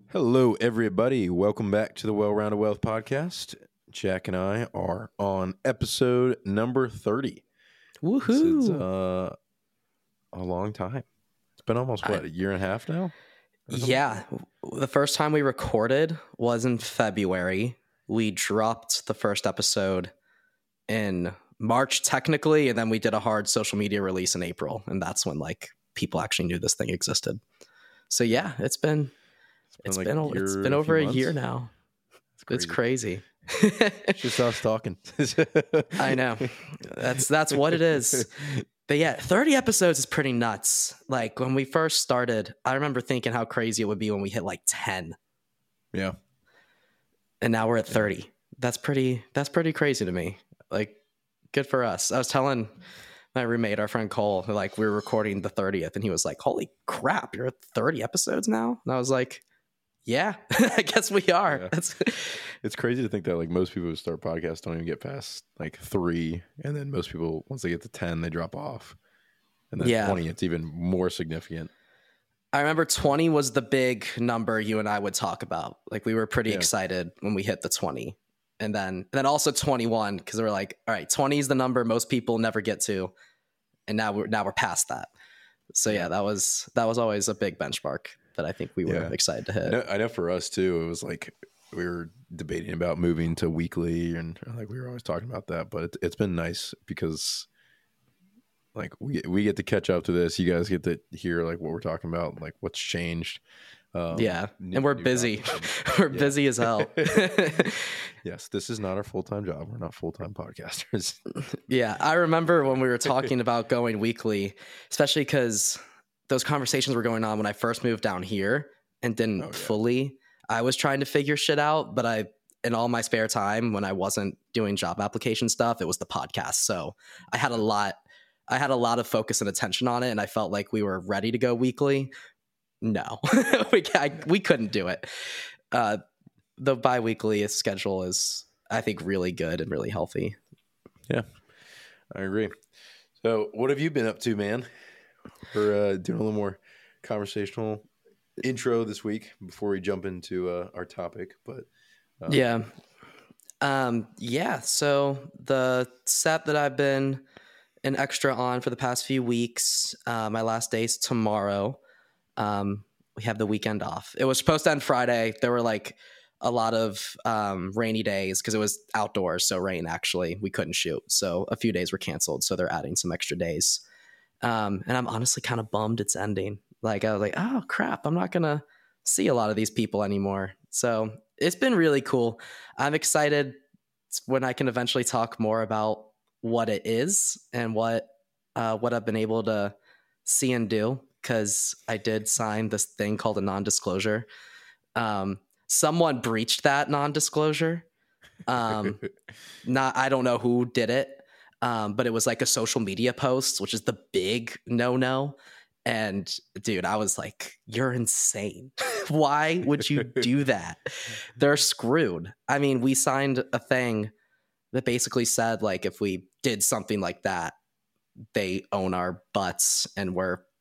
Hello, everybody. Welcome back to the Well-Rounded Wealth Podcast. Jack and I are on episode number 30. Woohoo! This is a long time. It's been almost, a year and a half now? Yeah. The first time we recorded was in February. We dropped the first episode in March, technically, and then we did a hard social media release in April. And that's when, people actually knew this thing existed. So, yeah, it's been over a year now. It's crazy. It's just us talking. I know. That's what it is. But yeah, 30 episodes is pretty nuts. Like when we first started, I remember thinking how crazy it would be when we hit 10. Yeah. And now we're at 30. That's pretty crazy to me. Good for us. I was telling my roommate, our friend Cole, we were recording the 30th, and he was like, "Holy crap, you're at 30 episodes now?" And I was like, yeah, I guess we are. Yeah. It's crazy to think that most people who start podcasts don't even get past 3, and then most people, once they get to 10, they drop off, and then 20, it's even more significant. I remember 20 was the big number you and I would talk about. We were pretty excited when we hit the 20, and then also 21, because we're like, all right, 20 is the number most people never get to, and now we're past that. So yeah, that was always a big benchmark that I think we were excited to hit. I know for us too, it was we were debating about moving to weekly, and we were always talking about that, but it's been nice because we get to catch up to this. You guys get to hear what we're talking about, what's changed. And we're busy. We're busy as hell. Yes, this is not our full-time job. We're not full-time podcasters. Yeah, I remember when we were talking about going weekly, especially because those conversations were going on when I first moved down here and didn't fully. I was trying to figure shit out, but in all my spare time when I wasn't doing job application stuff, it was the podcast. So I had a lot of focus and attention on it, and I felt like we were ready to go weekly. No, we couldn't do it. The bi-weekly schedule is, I think, really good and really healthy. Yeah, I agree. So what have you been up to, man? We're doing a little more conversational intro this week before we jump into our topic. But so the set that I've been an extra on for the past few weeks, my last day's tomorrow. We have the weekend off. It was supposed to end Friday. There were a lot of rainy days because it was outdoors, so rain actually. We couldn't shoot, so a few days were canceled. So they're adding some extra days. And I'm honestly kind of bummed it's ending. I was like, oh crap, I'm not gonna see a lot of these people anymore. So it's been really cool. I'm excited when I can eventually talk more about what it is and what I've been able to see and do, because I did sign this thing called a non-disclosure. Someone breached that non-disclosure. I don't know who did it. But it was a social media post, which is the big no-no. And dude, I was like, you're insane. Why would you do that? They're screwed. I mean, we signed a thing that basically said, if we did something like that, they own our butts, and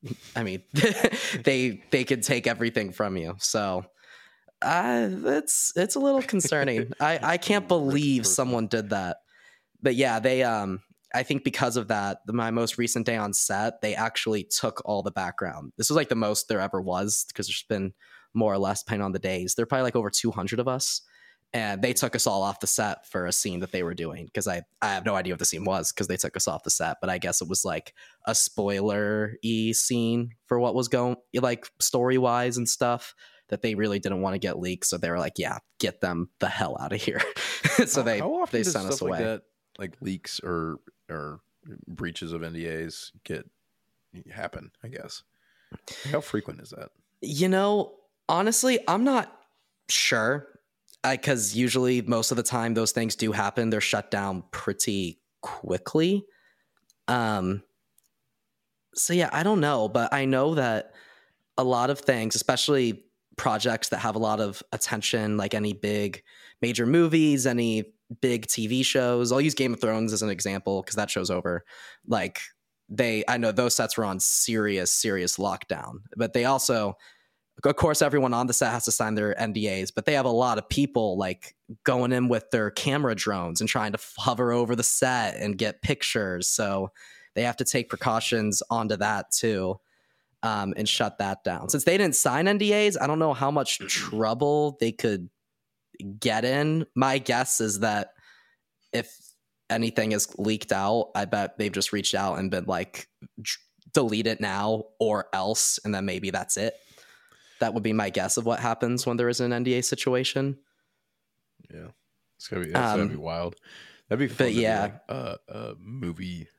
they could take everything from you. So it's a little concerning. I can't believe someone did that. But yeah, they I think because of that, my most recent day on set, they actually took all the background. This was the most there ever was, because there's been more or less, depending on the days. There are probably over 200 of us, and they took us all off the set for a scene that they were doing, because I have no idea what the scene was because they took us off the set. But I guess it was a spoiler-y scene for what was going story-wise and stuff that they really didn't want to get leaked. So they were like, yeah, get them the hell out of here. So they sent us away. Leaks or breaches of NDAs happen, I guess. How frequent is that? Honestly, I'm not sure, because usually most of the time those things do happen. They're shut down pretty quickly. So yeah, I don't know, but I know that a lot of things, especially projects that have a lot of attention, like any big major movies, any big TV shows. I'll use Game of Thrones as an example because that show's over. I know those sets were on serious lockdown, but they also of course, everyone on the set has to sign their NDAs, but they have a lot of people like going in with their camera drones and trying to hover over the set and get pictures. So they have to take precautions onto that too, and shut that down. Since they didn't sign NDAs, I don't know how much trouble they could get in. My guess is that if anything is leaked out, I bet they've just reached out and been like, delete it now or else, and then maybe that's it. That would be my guess of what happens when there is an NDA situation. Yeah, that's gotta be wild. That'd be fun. But yeah, like a movie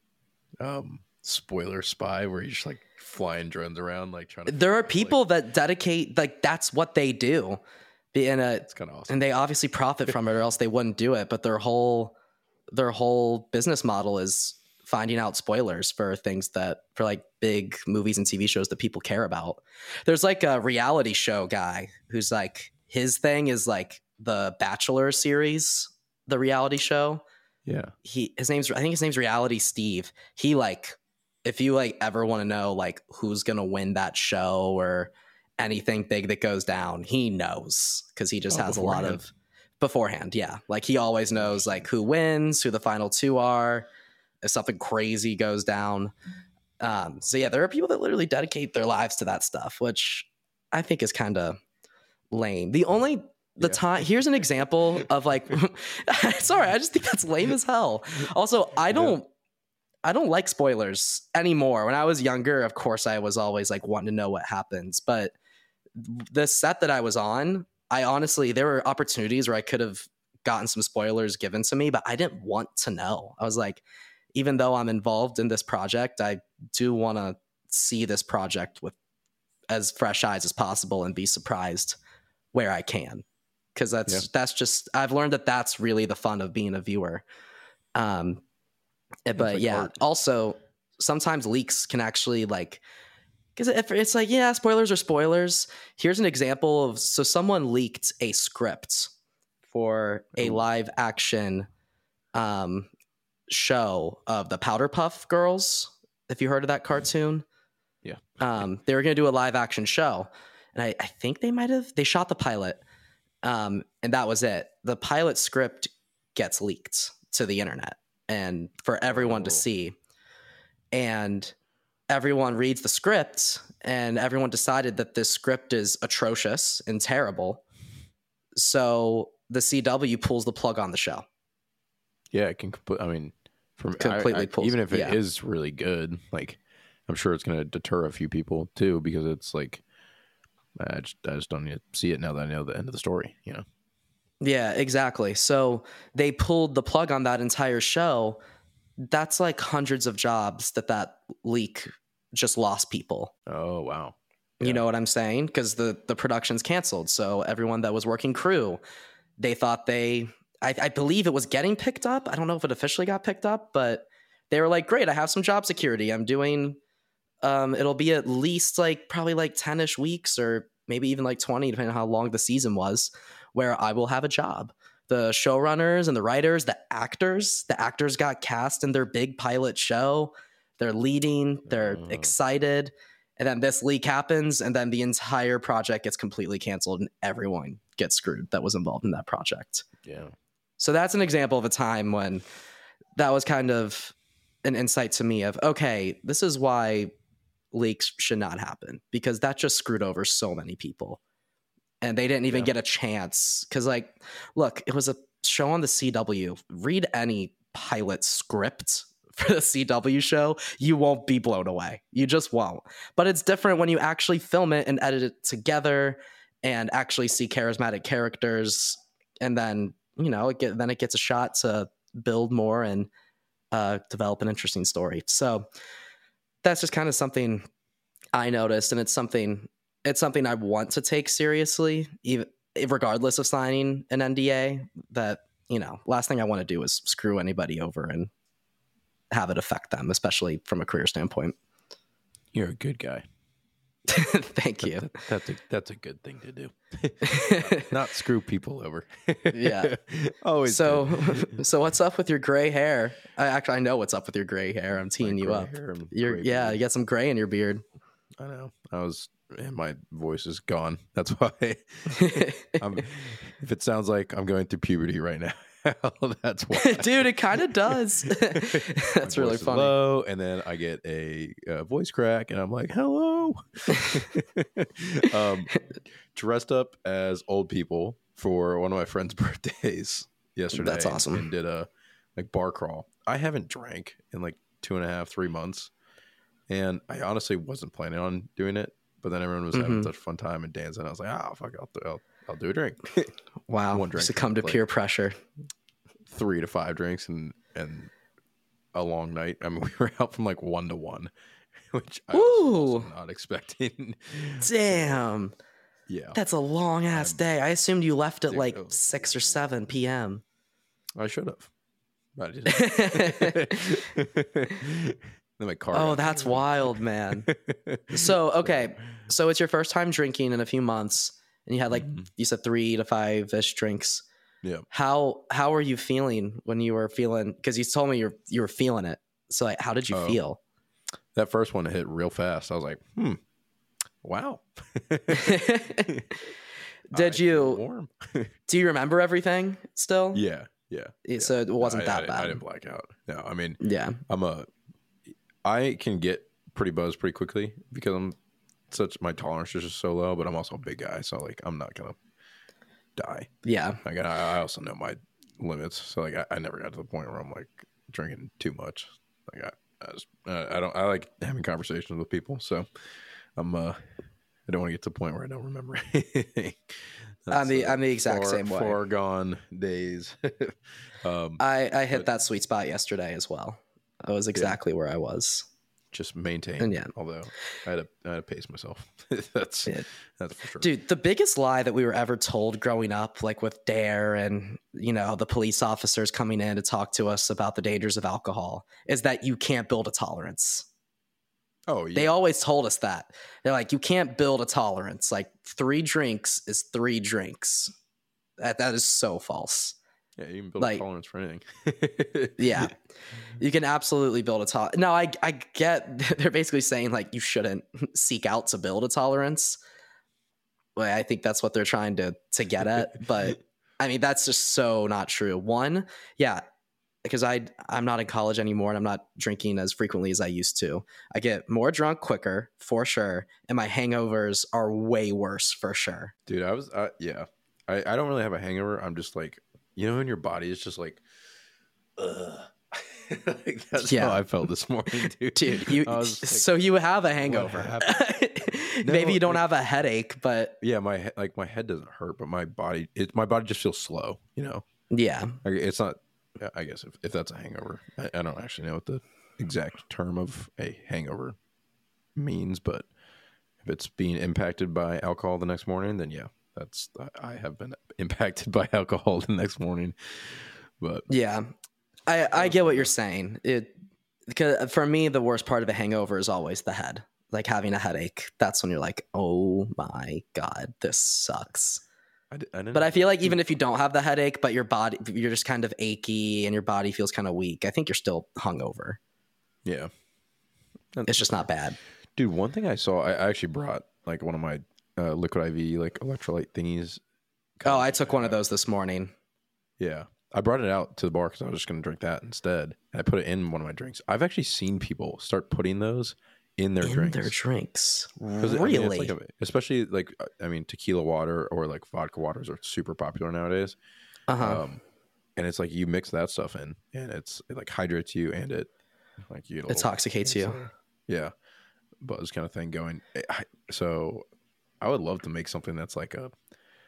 spoiler spy where you just like flying drones around, like trying to. There are people that dedicate, like that's what they do. It's kind of awesome, and they obviously profit from it, or else they wouldn't do it. But their whole business model is finding out spoilers for things for like big movies and TV shows that people care about. There's like a reality show guy who's like, his thing is like the Bachelor series, the reality show. Yeah. I think his name's Reality Steve. He like, if you like ever want to know like who's going to win that show or anything big that goes down, he knows, because he just has beforehand. A lot of beforehand. Yeah. Like he always knows like who wins, who the final two are, if something crazy goes down. So yeah, there are people that literally dedicate their lives to that stuff, which I think is kind of lame. Time, here's an example of like, sorry, I just think that's lame as hell. Also, I don't like spoilers anymore. When I was younger, of course, I was always like wanting to know what happens. But the set that I was on, there were opportunities where I could have gotten some spoilers given to me, but I didn't want to know. I was like, even though I'm involved in this project, I do want to see this project with as fresh eyes as possible and be surprised where I can. Because that's just, I've learned that that's really the fun of being a viewer. But like yeah, art. Also sometimes leaks can actually like, because if it's like, yeah, spoilers are spoilers. Here's an example of, so someone leaked a script for a live action show of the Powderpuff Girls. If you heard of that cartoon. Yeah. They were going to do a live action show, and I think they shot the pilot. And that was it. The pilot script gets leaked to the internet and for everyone to see. And everyone reads the script, and everyone decided that this script is atrocious and terrible. So the CW pulls the plug on the show. Yeah, it can. I mean, even if it is really good, like I'm sure it's going to deter a few people too, because it's like I just don't need to see it now that I know the end of the story. You know. Yeah, exactly. So they pulled the plug on that entire show. That's like hundreds of jobs that leak just lost people. Oh wow. Yeah. You know what I'm saying? Because the production's canceled. So everyone that was working crew, they thought I believe it was getting picked up. I don't know if it officially got picked up, but they were like, great, I have some job security. I'm doing, it'll be at least like probably like 10-ish weeks or maybe even like 20, depending on how long the season was, where I will have a job. The showrunners and the writers, the actors got cast in their big pilot show. They're leading, they're excited. And then this leak happens, and then the entire project gets completely canceled, and everyone gets screwed that was involved in that project. Yeah. So that's an example of a time when that was kind of an insight to me of, okay, this is why leaks should not happen, because that just screwed over so many people. And they didn't even get a chance. Because, like, look, it was a show on the CW. Read any pilot script for the CW show, you won't be blown away. You just won't. But it's different when you actually film it and edit it together and actually see charismatic characters, and then it gets a shot to build more and develop an interesting story. So that's just kind of something I noticed, and it's something I want to take seriously, even regardless of signing an NDA. That last thing I want to do is screw anybody over and have it affect them, especially from a career standpoint. You're a good guy. Thank you. That's a good thing to do. Not screw people over. Yeah. Always. So what's up with your gray hair? I know what's up with your gray hair. I'm teeing you up. You got some gray in your beard. I know. I was and my voice is gone. That's why if it sounds like I'm going through puberty right now, that's why. Dude, it kind of does. That's really funny. Low, and then I get a voice crack, and I'm like, "Hello." Dressed up as old people for one of my friend's birthdays yesterday. That's awesome. And did a bar crawl. I haven't drank in like 2.5, 3 months, and I honestly wasn't planning on doing it. But then everyone was having such a fun time and dancing. I was like, fuck, I'll do a drink. Wow. One drink. Succumb to peer pressure. 3 to 5 drinks and a long night. I mean, we were out from like 1 to 1, which I was also not expecting. Damn. Yeah. That's a long ass day. I assumed you left at like 6 or 7 p.m. I should have. But I didn't. Then my car. That's wild, man. So, okay. So it's your first time drinking in a few months, and you had like you said 3 to 5-ish drinks. Yeah. How are you feeling when you were feeling? Because you told me you were feeling it. So like, how did you feel? That first one hit real fast. I was like, wow. Did you? Warm. Do you remember everything still? Yeah. So it wasn't that bad. I didn't black out. No, I mean, yeah. I can get pretty buzzed pretty quickly because my tolerance is just so low, but I'm also a big guy, so like I'm not gonna die. Yeah. Like I also know my limits, so like I never got to the point where I'm like drinking too much. Like I like having conversations with people, so I don't want to get to the point where I don't remember anything. I'm the exact same way. Foregone days. I hit that sweet spot yesterday as well. I was exactly where I was. Just maintain. And although I had to pace myself. That's for sure. Dude, the biggest lie that we were ever told growing up, like with DARE and the police officers coming in to talk to us about the dangers of alcohol, is that you can't build a tolerance. Oh, yeah. They always told us that. They're like, you can't build a tolerance. Like 3 drinks is 3 drinks. That is so false. Yeah, you can build a tolerance for anything. Yeah, you can absolutely build a tolerance. No, I get they're basically saying like you shouldn't seek out to build a tolerance. Well, I think that's what they're trying to get at. But I mean, that's just so not true. One, yeah, because I'm not in college anymore and I'm not drinking as frequently as I used to. I get more drunk quicker for sure, and my hangovers are way worse for sure. Dude, I don't really have a hangover. I'm just like, when your body is just like, ugh. Like that's how I felt this morning, dude. Dude, so you have a hangover. Maybe you don't have a headache, but yeah, my head doesn't hurt, but my body just feels slow. Yeah, it's not. I guess if that's a hangover, I don't actually know what the exact term of a hangover means, but if it's being impacted by alcohol the next morning, then yeah. I have been impacted by alcohol the next morning, but yeah, I get what you're saying. Because for me, the worst part of a hangover is always the head, like having a headache. That's when you're like, oh my God, this sucks. But I feel like even if you don't have the headache, but you're just kind of achy and your body feels kind of weak, I think you're still hungover. Yeah. It's just not bad. Dude, one thing I saw, I actually brought like one of my liquid IV like electrolyte thingies. Oh, I took one of those this morning. Yeah, I brought it out to the bar because I was just going to drink that instead. And I put it in one of my drinks. I've actually seen people start putting those in their drinks. Really? Especially like tequila water or like vodka waters are super popular nowadays. And it's like you mix that stuff in, and it like hydrates you, and it like you intoxicates you. Yeah, buzz kind of thing going. So I would love to make something that's like a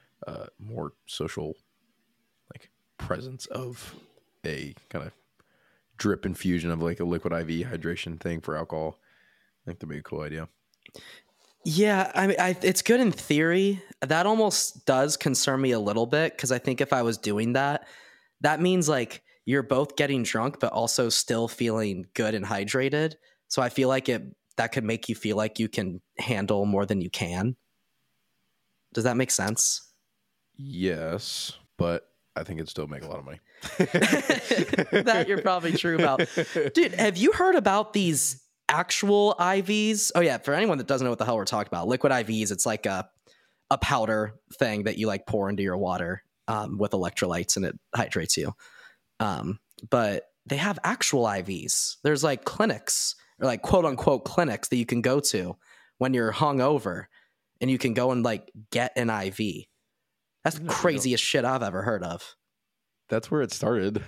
more social like presence of a kind of drip infusion of like a liquid IV hydration thing for alcohol. I think that'd be a cool idea. Yeah, I mean, it's good in theory. That almost does concern me a little bit because I think if I was doing that, that means like you're both getting drunk but also still feeling good and hydrated. So I feel like that could make you feel like you can handle more than you can. Does that make sense? Yes, but I think it'd still make a lot of money. That you're probably true about. Dude, have you heard about these actual IVs. Oh yeah, for anyone that doesn't know what the hell we're talking about, liquid IVs, it's like a powder thing that you like pour into your water with electrolytes, and it hydrates you. But they have actual IVs. There's like clinics, or like quote unquote clinics, that you can go to when you're hungover, and you can go and like get an IV. That's the craziest shit I've ever heard of. That's where it started.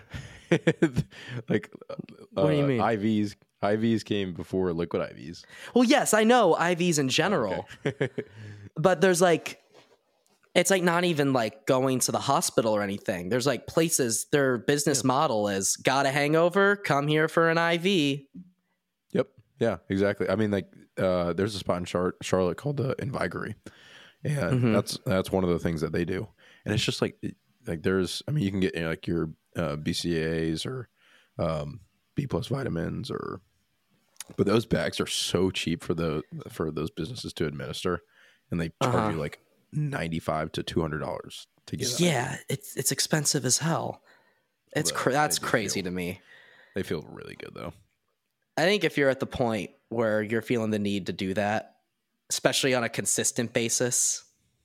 Like, what do you mean? IVs came before liquid IVs. Well, yes, I know IVs in general, Okay. but there's like, it's like not even like going to the hospital or anything. There's like places, their business model is, got a hangover, come here for an IV. Yep. Yeah, exactly. I mean, like, there's a spot in Charlotte called Invigory, and that's one of the things that they do. And it's just like there's, I mean, you can get, you know, like your BCAAs or B+ vitamins, but those bags are so cheap for those businesses to administer, and they charge you like $95 to $200 to get that. Yeah, it's expensive as hell. It's that's crazy to me. They feel really good though. I think if you're at the point where you're feeling the need to do that, especially on a consistent basis,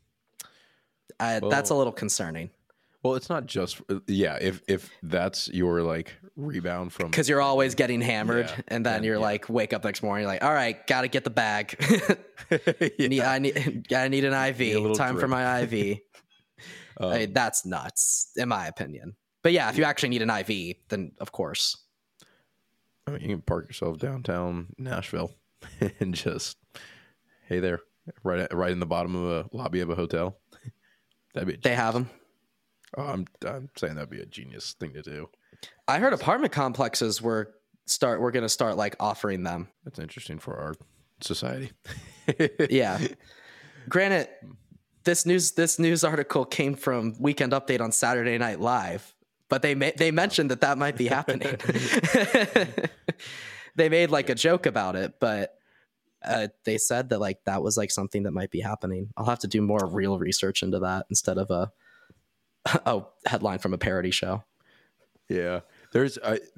that's a little concerning. Well, it's not just, yeah, if that's your like rebound from, because you're always getting hammered, and then you're like, wake up next morning, you're like, all right, gotta get the bag. I need an IV. Time for my IV. I mean, that's nuts, in my opinion. But yeah, if you actually need an IV, then of course. I mean, you can park yourself downtown Nashville and just, hey there, right in the bottom of a lobby of a hotel. They have them. Oh, I'm saying that'd be a genius thing to do. I heard apartment complexes were going to start like offering them. That's interesting for our society. Yeah. Granted, this news article came from Weekend Update on Saturday Night Live, but they mentioned that might be happening. They made like a joke about it, but they said that like that was like something that might be happening. I'll have to do more real research into that instead of a headline from a parody show. Yeah, there's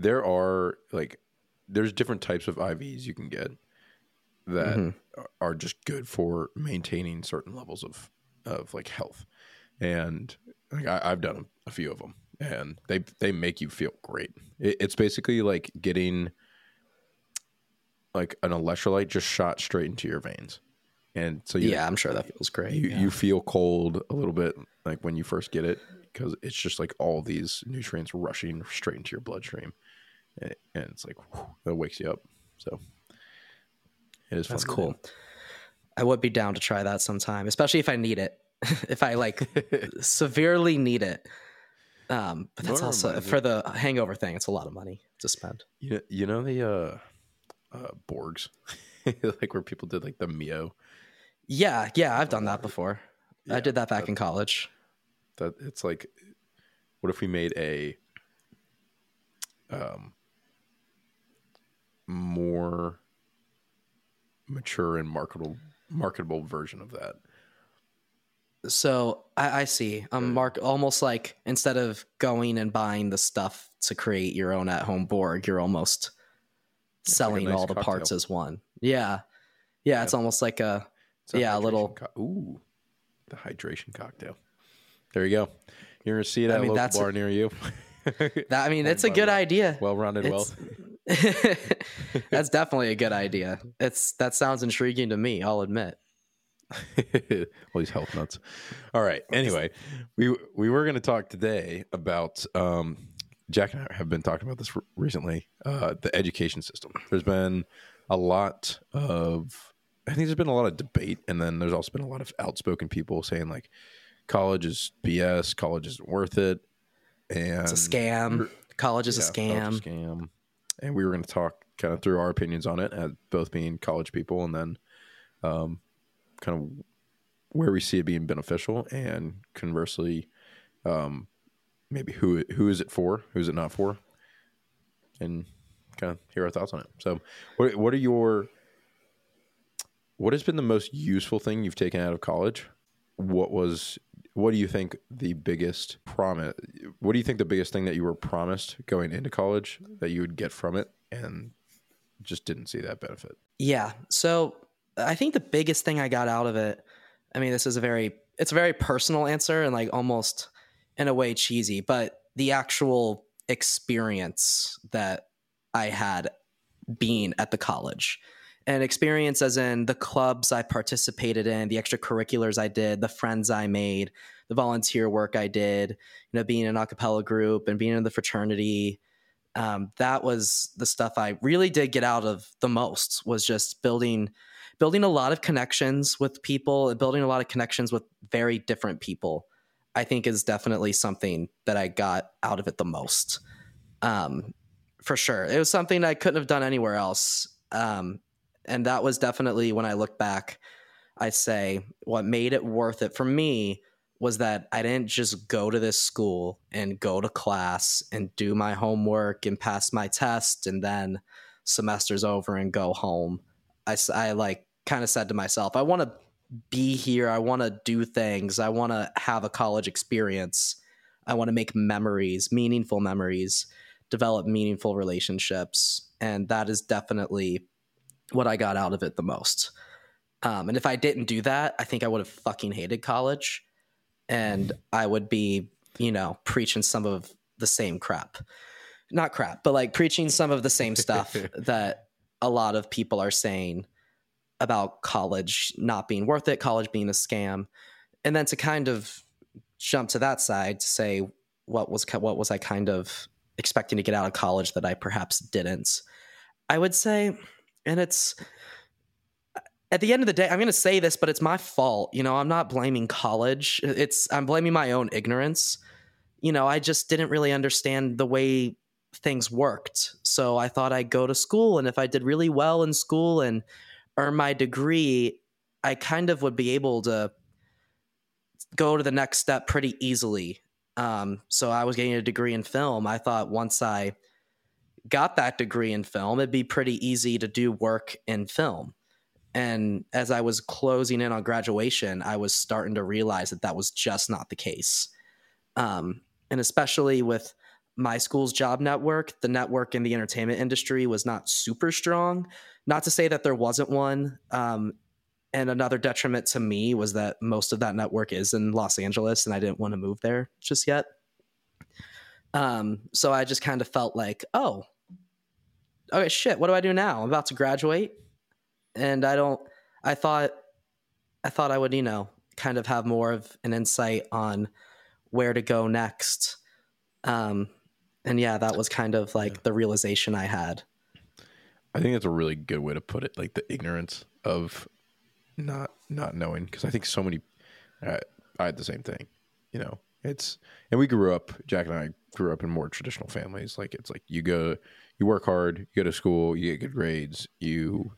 different types of IVs you can get that are just good for maintaining certain levels of like health, and like I've done a few of them, and they make you feel great. It's basically like getting like an electrolyte just shot straight into your veins. And so I'm sure that feels great. You feel cold a little bit like when you first get it, because it's just like all these nutrients rushing straight into your bloodstream, and it's like that wakes you up. So it is. That's cool. I would be down to try that sometime, especially if I need it. If I like severely need it. But that's also for the hangover thing. It's a lot of money to spend. You know the Borgs, like where people did like the Mio. Yeah, I've done that before. Yeah, I did that back in college. That it's like, what if we made a more mature and marketable version of that? So I see. Almost like instead of going and buying the stuff to create your own at-home Borg, you're almost selling like all the cocktail parts as one. Yeah. It's almost like a little. Ooh, the hydration cocktail. There you go. You're gonna see it at a local bar near you. It's a good idea. Well-rounded, That's definitely a good idea. That sounds intriguing to me, I'll admit. All these health nuts. All right. Anyway, we were going to talk today about Jack and I have been talking about this recently. The education system. There's been a lot of, I think there's been a lot of debate, and then there's also been a lot of outspoken people saying like college is BS, college isn't worth it, and it's a scam. College is a scam. And we were going to talk kind of through our opinions on it, as both being college people, and then kind of where we see it being beneficial, and conversely, maybe who is it for, who's it not for, and kind of hear our thoughts on it. So what has been the most useful thing you've taken out of college? What do you think the biggest thing that you were promised going into college that you would get from it, and just didn't see that benefit. Yeah. So I think the biggest thing I got out of it, I mean, it's a very personal answer and like almost in a way cheesy, but the actual experience that I had being at the college, and experience as in the clubs I participated in, the extracurriculars I did, the friends I made, the volunteer work I did, being in an a cappella group and being in the fraternity. That was the stuff I really did get out of the most, was just building a lot of connections with people and building a lot of connections with very different people. I think is definitely something that I got out of it the most. For sure. It was something I couldn't have done anywhere else. And that was definitely, when I look back, I say what made it worth it for me was that I didn't just go to this school and go to class and do my homework and pass my test and then semester's over and go home. I like kind of said to myself, I want to be here. I want to do things. I want to have a college experience. I want to make memories, meaningful memories, develop meaningful relationships. And that is definitely what I got out of it the most. And if I didn't do that, I think I would have fucking hated college. And I would be, preaching some of the same crap. Not crap, but like preaching some of the same stuff that a lot of people are saying about college not being worth it, college being a scam. And then to kind of jump to that side to say, what was I kind of expecting to get out of college that I perhaps didn't? I would say, and it's, at the end of the day, I'm going to say this, but it's my fault. I'm not blaming college. I'm blaming my own ignorance. I just didn't really understand the way things worked. So I thought I'd go to school, and if I did really well in school and earn my degree, I kind of would be able to go to the next step pretty easily. So I was getting a degree in film. I thought once I got that degree in film, it'd be pretty easy to do work in film. And as I was closing in on graduation, I was starting to realize that was just not the case. And especially with my school's job network, the network in the entertainment industry was not super strong. Not to say that there wasn't one. And another detriment to me was that most of that network is in Los Angeles, and I didn't want to move there just yet. So I just kind of felt like, oh, okay, shit, what do I do now? I'm about to graduate. And I thought I would, kind of have more of an insight on where to go next. And yeah, that was kind of like the realization I had. I think that's a really good way to put it. Like the ignorance of not knowing. Cause I think so many, I had the same thing, and we grew up, Jack and I grew up in more traditional families. Like it's like you work hard, you go to school, you get good grades, you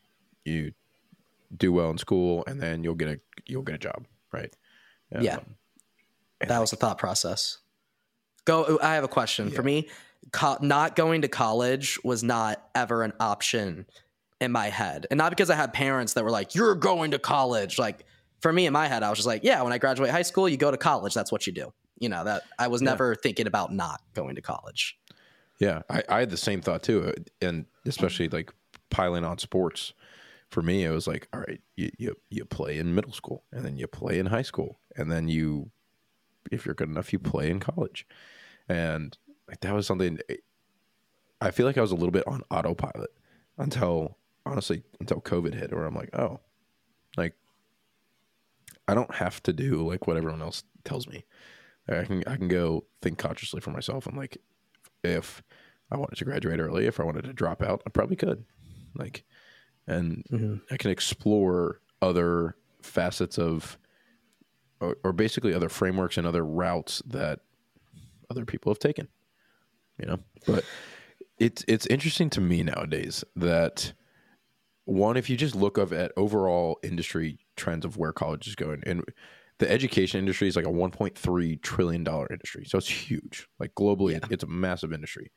do well in school, and then you'll get a job, right? Yeah, that was the thought process. I have a question. For me, not going to college was not ever an option in my head, and not because I had parents that were like, "You're going to college." Like for me, in my head, I was just like, "Yeah, when I graduate high school, you go to college. That's what you do." That I was never thinking about not going to college. Yeah, I had the same thought too, and especially like piling on sports. For me, it was like, all right, you play in middle school, and then you play in high school, and then if you're good enough, you play in college. And like that was something I feel like I was a little bit on autopilot until COVID hit, where I'm like, oh, like I don't have to do like what everyone else tells me. I can go think consciously for myself. I'm like, if I wanted to graduate early, if I wanted to drop out, I probably could. Like, and I can explore other facets of, or basically other frameworks and other routes that other people have taken, but it's interesting to me nowadays that one, if you just look up at overall industry trends of where college is going, and the education industry is like a $1.3 trillion industry. So it's huge. Like globally, it's a massive industry.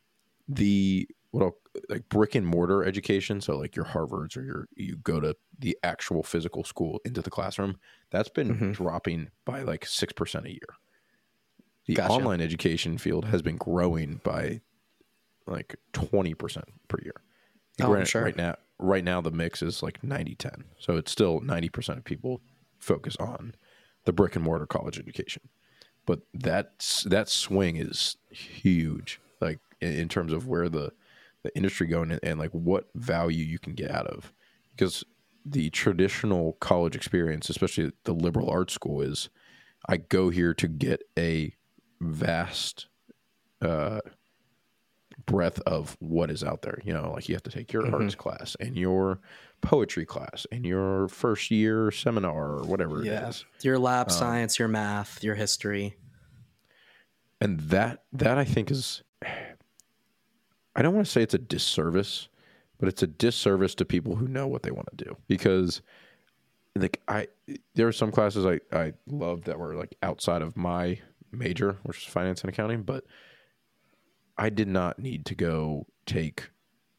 Like brick and mortar education, so like your Harvards or you go to the actual physical school into the classroom, that's been dropping by like 6% a year. The online education field has been growing by like 20% per year. Oh, I'm Granted, sure. right now the mix is like 90-10. So it's still 90% of people focus on the brick and mortar college education. But that swing is huge, like in terms of where the industry going, and like what value you can get out of, because the traditional college experience, especially the liberal arts school, is I go here to get a vast breadth of what is out there. You know, like you have to take your arts class and your poetry class and your first year seminar or whatever it is. Your lab science, your math, your history. And that I think is, I don't want to say it's a disservice, but it's a disservice to people who know what they want to do. Because like there are some classes I loved that were like outside of my major, which is finance and accounting, but I did not need to go take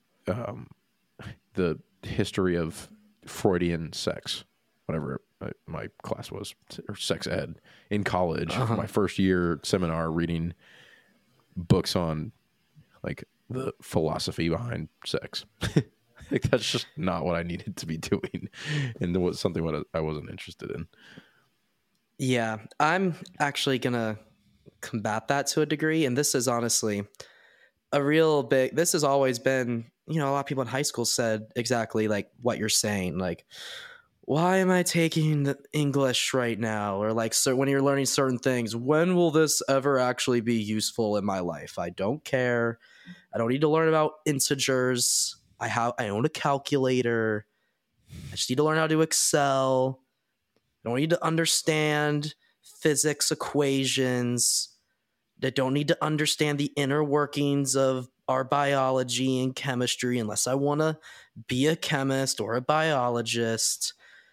the history of Freudian sex, whatever my class was, or sex ed in college. My first year seminar, reading books on like the philosophy behind sex. Like that's just not what I needed to be doing, and it was something what I wasn't interested in. Yeah, I'm actually gonna combat that to a degree, and this is honestly a real big. This has always been, a lot of people in high school said exactly like what you're saying, like, why am I taking the English right now? Or like, so when you're learning certain things, when will this ever actually be useful in my life? I don't care. I don't need to learn about integers. I own a calculator. I just need to learn how to do Excel. I don't need to understand physics equations. I don't need to understand the inner workings of our biology and chemistry unless I want to be a chemist or a biologist.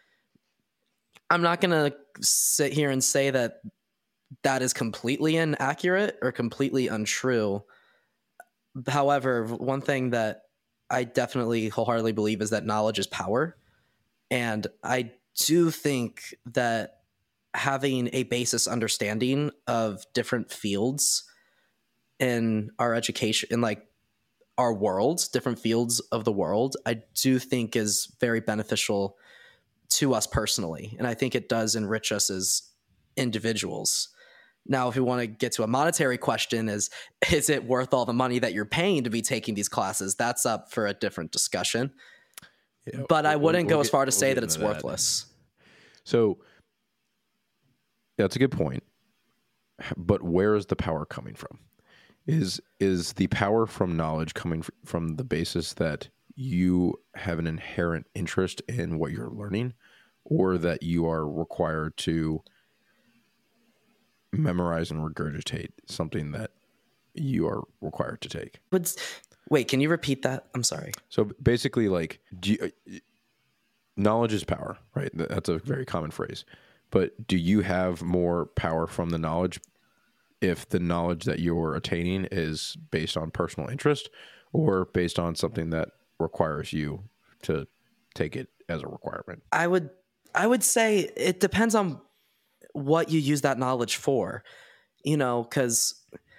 I'm not going to sit here and say that that is completely inaccurate or completely untrue. However, one thing that I definitely wholeheartedly believe is that knowledge is power. And I do think that having a basis understanding of different fields in our education, in like our world, different fields of the world, I do think is very beneficial to us personally. And I think it does enrich us as individuals. Now, if we want to get to a monetary question, is it worth all the money that you're paying to be taking these classes? That's up for a different discussion. Yeah, but I wouldn't go as far to say that it's into that. worthless. So that's a good point. But where is the power coming from? Is the power from knowledge coming from the basis that you have an inherent interest in what you're learning, or that you are required to memorize and regurgitate something that you are required to take? Wait, can you repeat that? I'm sorry. So basically, like, knowledge is power, right? That's a very common phrase. But do you have more power from the knowledge if the knowledge that you're attaining is based on personal interest, or based on something that requires you to take it as a requirement? I would say it depends on what you use that knowledge for, because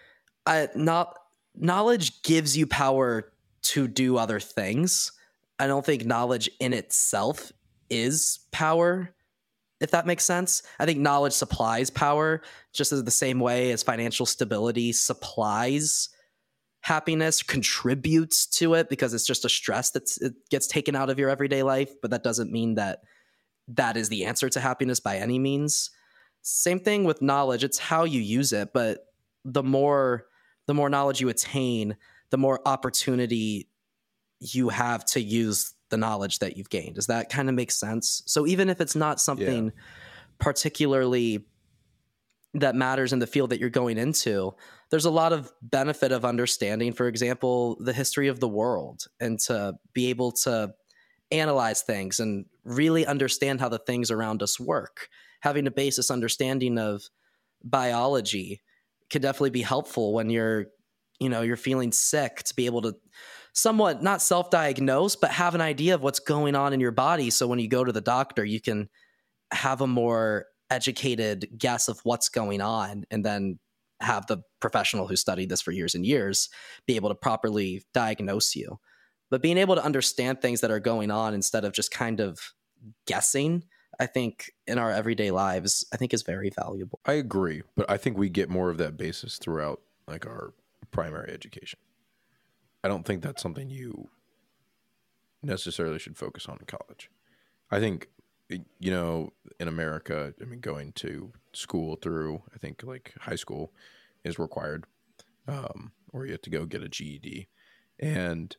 knowledge gives you power to do other things. I don't think knowledge in itself is power, if that makes sense. I think knowledge supplies power, just as the same way as financial stability supplies happiness, contributes to it, because it's just a stress it gets taken out of your everyday life. But that doesn't mean that that is the answer to happiness by any means. Same thing with knowledge. It's how you use it. But the more knowledge you attain, the more opportunity you have to use the knowledge that you've gained. Does that kind of make sense? So even if it's not something particularly that matters in the field that you're going into, there's a lot of benefit of understanding, for example, the history of the world, and to be able to analyze things and really understand how the things around us work. Having a basis understanding of biology can definitely be helpful when you're feeling sick, to be able to somewhat not self-diagnose, but have an idea of what's going on in your body. So when you go to the doctor, you can have a more educated guess of what's going on, and then have the professional who studied this for years and years be able to properly diagnose you. but being able to understand things that are going on instead of just kind of guessing, I think in our everyday lives, I think is very valuable. I agree, but I think we get more of that basis throughout like our primary education. I don't think that's something you necessarily should focus on in college. I think, you know, in America, I mean, going to school through, I think like high school is required, or you have to go get a GED. And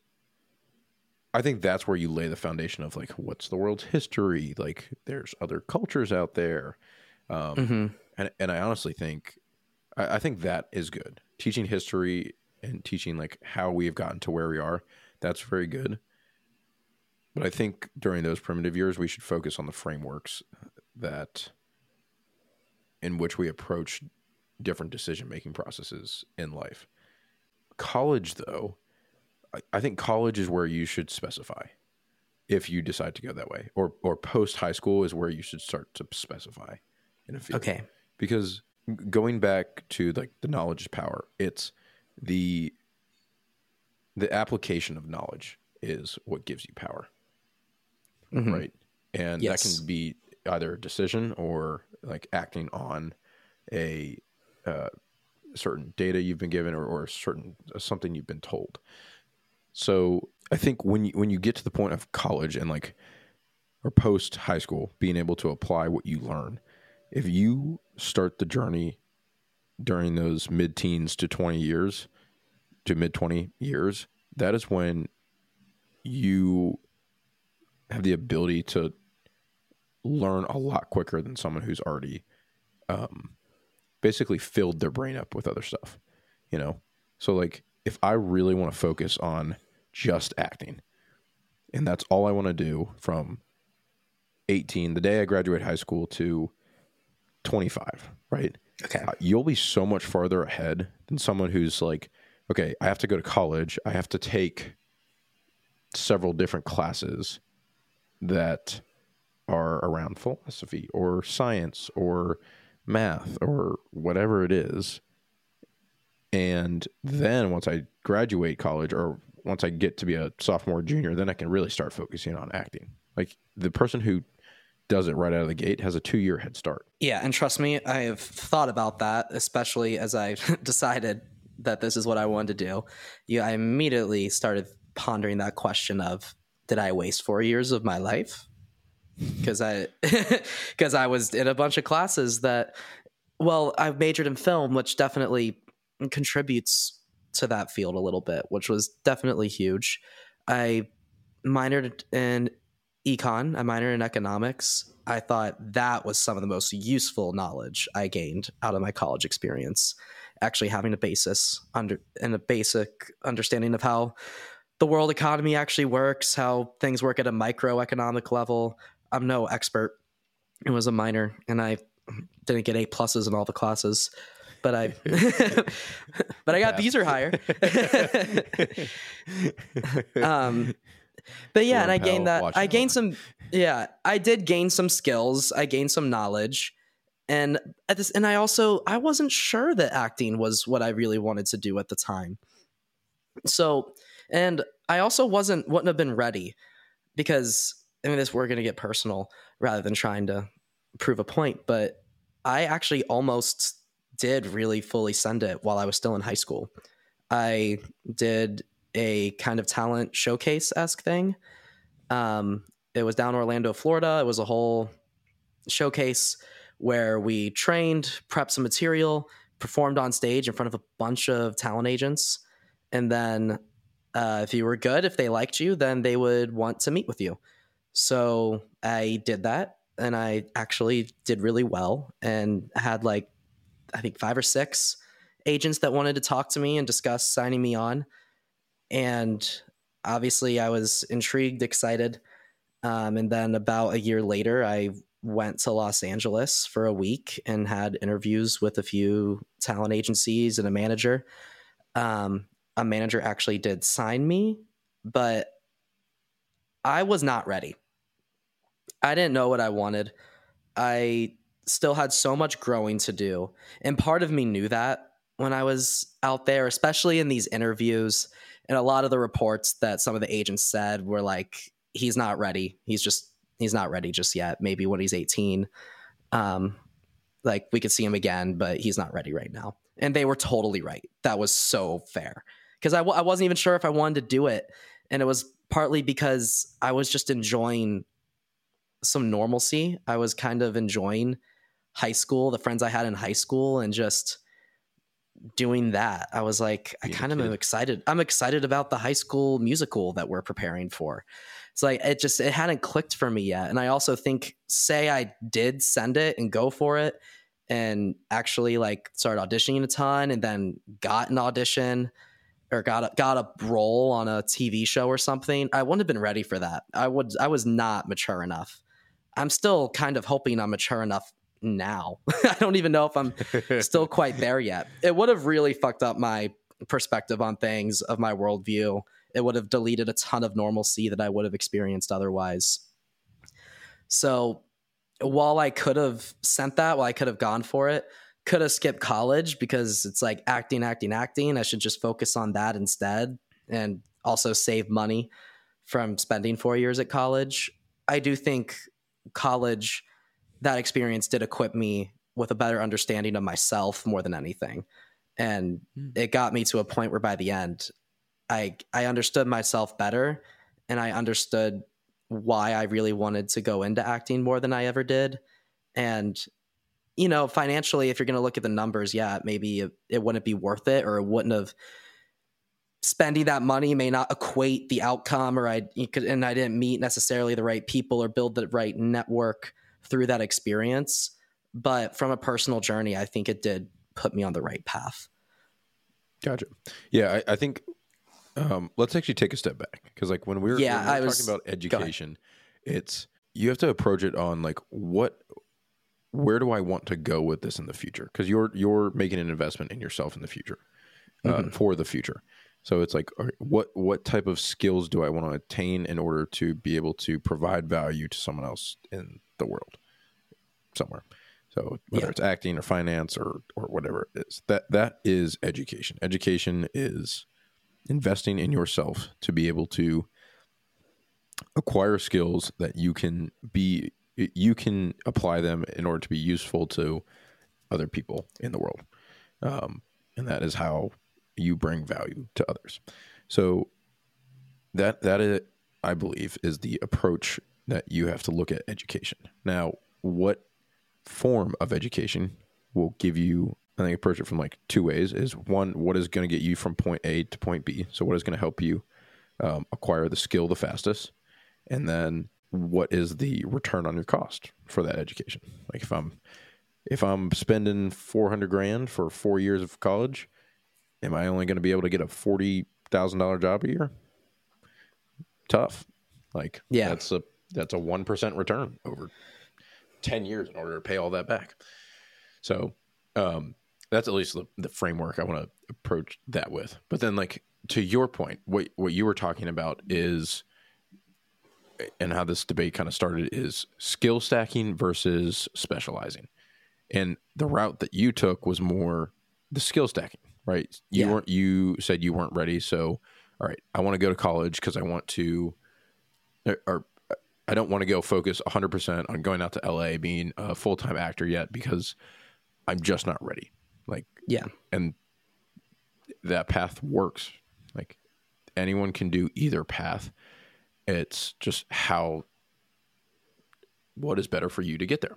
I think that's where you lay the foundation of like, what's the world's history? Like there's other cultures out there. And I honestly think, I think that is good. Teaching history and teaching like how we have gotten to where we are, that's very good. But I think during those primitive years, we should focus on the frameworks that in which we approach different decision-making processes in life. College, though, I think college is where you should specify if you decide to go that way, or post high school is where you should start to specify in a field. Okay. Because going back to like the knowledge is power, it's the application of knowledge is what gives you power. Right. And Yes. that can be either a decision or like acting on a certain data you've been given or something you've been told. So I think when you get to the point of college and like or post high school, being able to apply what you learn, if you start the journey during those mid-teens to 20 years to mid-20 years, that is when you have the ability to learn a lot quicker than someone who's already basically filled their brain up with other stuff, you know? So like if I really want to focus on just acting and that's all I want to do from 18, the day I graduate high school, to 25, right? Okay. You'll be so much farther ahead than someone who's like, okay, I have to go to college. I have to take several different classes that are around philosophy or science or math or whatever it is. And then once I graduate college or once I get to be a sophomore, junior, then I can really start focusing on acting. Like the person who does it right out of the gate has a 2-year head start. Yeah, and trust me, I have thought about that, especially as I decided that this is what I wanted to do. Yeah, I immediately started pondering that question of, did I waste 4 years of my life? Because I was in a bunch of classes that, well, I majored in film, which definitely contributes to that field a little bit, which was definitely huge. I minored in econ. I minored in economics. I thought that was some of the most useful knowledge I gained out of my college experience. Actually having a basic understanding of how the world economy actually works, how things work at a microeconomic level. I'm no expert. It was a minor, and I didn't get A+ in all the classes, but I got B's or higher. But yeah, and I gained that. I gained some. Yeah, I did gain some skills. I gained some knowledge, and I wasn't sure that acting was what I really wanted to do at the time. So, and I also wouldn't have been ready, because I mean, we're going to get personal rather than trying to prove a point, but I actually almost did really fully send it while I was still in high school. I did a kind of talent showcase-esque thing. It was down in Orlando, Florida. It was a whole showcase where we trained, prepped some material, performed on stage in front of a bunch of talent agents. And then if you were good, if they liked you, then they would want to meet with you. So I did that, and I actually did really well and had I think 5 or 6 agents that wanted to talk to me and discuss signing me on. And obviously I was intrigued, excited. And then about a year later, I went to Los Angeles for a week and had interviews with a few talent agencies and a manager. A manager actually did sign me, but I was not ready. I didn't know what I wanted. I still had so much growing to do. And part of me knew that when I was out there, especially in these interviews And a lot of the reports that some of the agents said were like, he's not ready. He's not ready just yet. Maybe when he's 18, like we could see him again, but he's not ready right now. And they were totally right. That was so fair, because I wasn't even sure if I wanted to do it. And it was partly because I was just enjoying some normalcy. I was kind of enjoying high school, the friends I had in high school, and just doing that. I was like, I kind of am excited. I'm excited about the High School Musical that we're preparing for. It's like, it hadn't clicked for me yet. And I also think, say I did send it and go for it and actually like started auditioning a ton and then got an audition or got a role on a TV show or something, I wouldn't have been ready for that. I was not mature enough. I'm still kind of hoping I'm mature enough now. I don't even know if I'm still quite there yet. It would have really fucked up my perspective on things, of my worldview. It would have deleted a ton of normalcy that I would have experienced otherwise. So while I could have sent that, while I could have gone for it, could have skipped college because it's like acting. I should just focus on that instead and also save money from spending 4 years at college. I do think college, that experience did equip me with a better understanding of myself more than anything. And it got me to a point where by the end, I understood myself better, and I understood why I really wanted to go into acting more than I ever did. And, you know, financially, if you're going to look at the numbers, yeah, maybe it wouldn't be worth it, or it wouldn't have, spending that money may not equate the outcome, or I didn't meet necessarily the right people or build the right network through that experience. But from a personal journey, I think it did put me on the right path. Gotcha. Yeah, I think let's actually take a step back, because like when we were talking about education, it's, you have to approach it on like, where do I want to go with this in the future? Because you're making an investment in yourself in the future, for the future. So it's like, all right, what type of skills do I want to attain in order to be able to provide value to someone else in the world somewhere? So whether it's acting or finance or whatever it is, that is education. Education is investing in yourself to be able to acquire skills that you can apply them in order to be useful to other people in the world. And that is how you bring value to others. So that is, I believe, is the approach that you have to look at education. Now, what form of education will give you, I think, approach it from like two ways, is one, what is going to get you from point A to point B? So what is going to help you acquire the skill the fastest? And then what is the return on your cost for that education? Like if I'm spending $400,000 for 4 years of college, am I only going to be able to get a $40,000 job a year? Tough. Like, yeah, that's a 1% return over 10 years in order to pay all that back. So that's at least the framework I want to approach that with. But then, like, to your point, what you were talking about is, and how this debate kind of started, is skill stacking versus specializing. And the route that you took was more the skill stacking, right? You said you weren't ready. So, all right, I want to go to college because I want to, or I don't want to go focus 100% on going out to LA, being a full-time actor yet, because I'm just not ready. Like, yeah. And that path works. Like, anyone can do either path. It's just what is better for you to get there.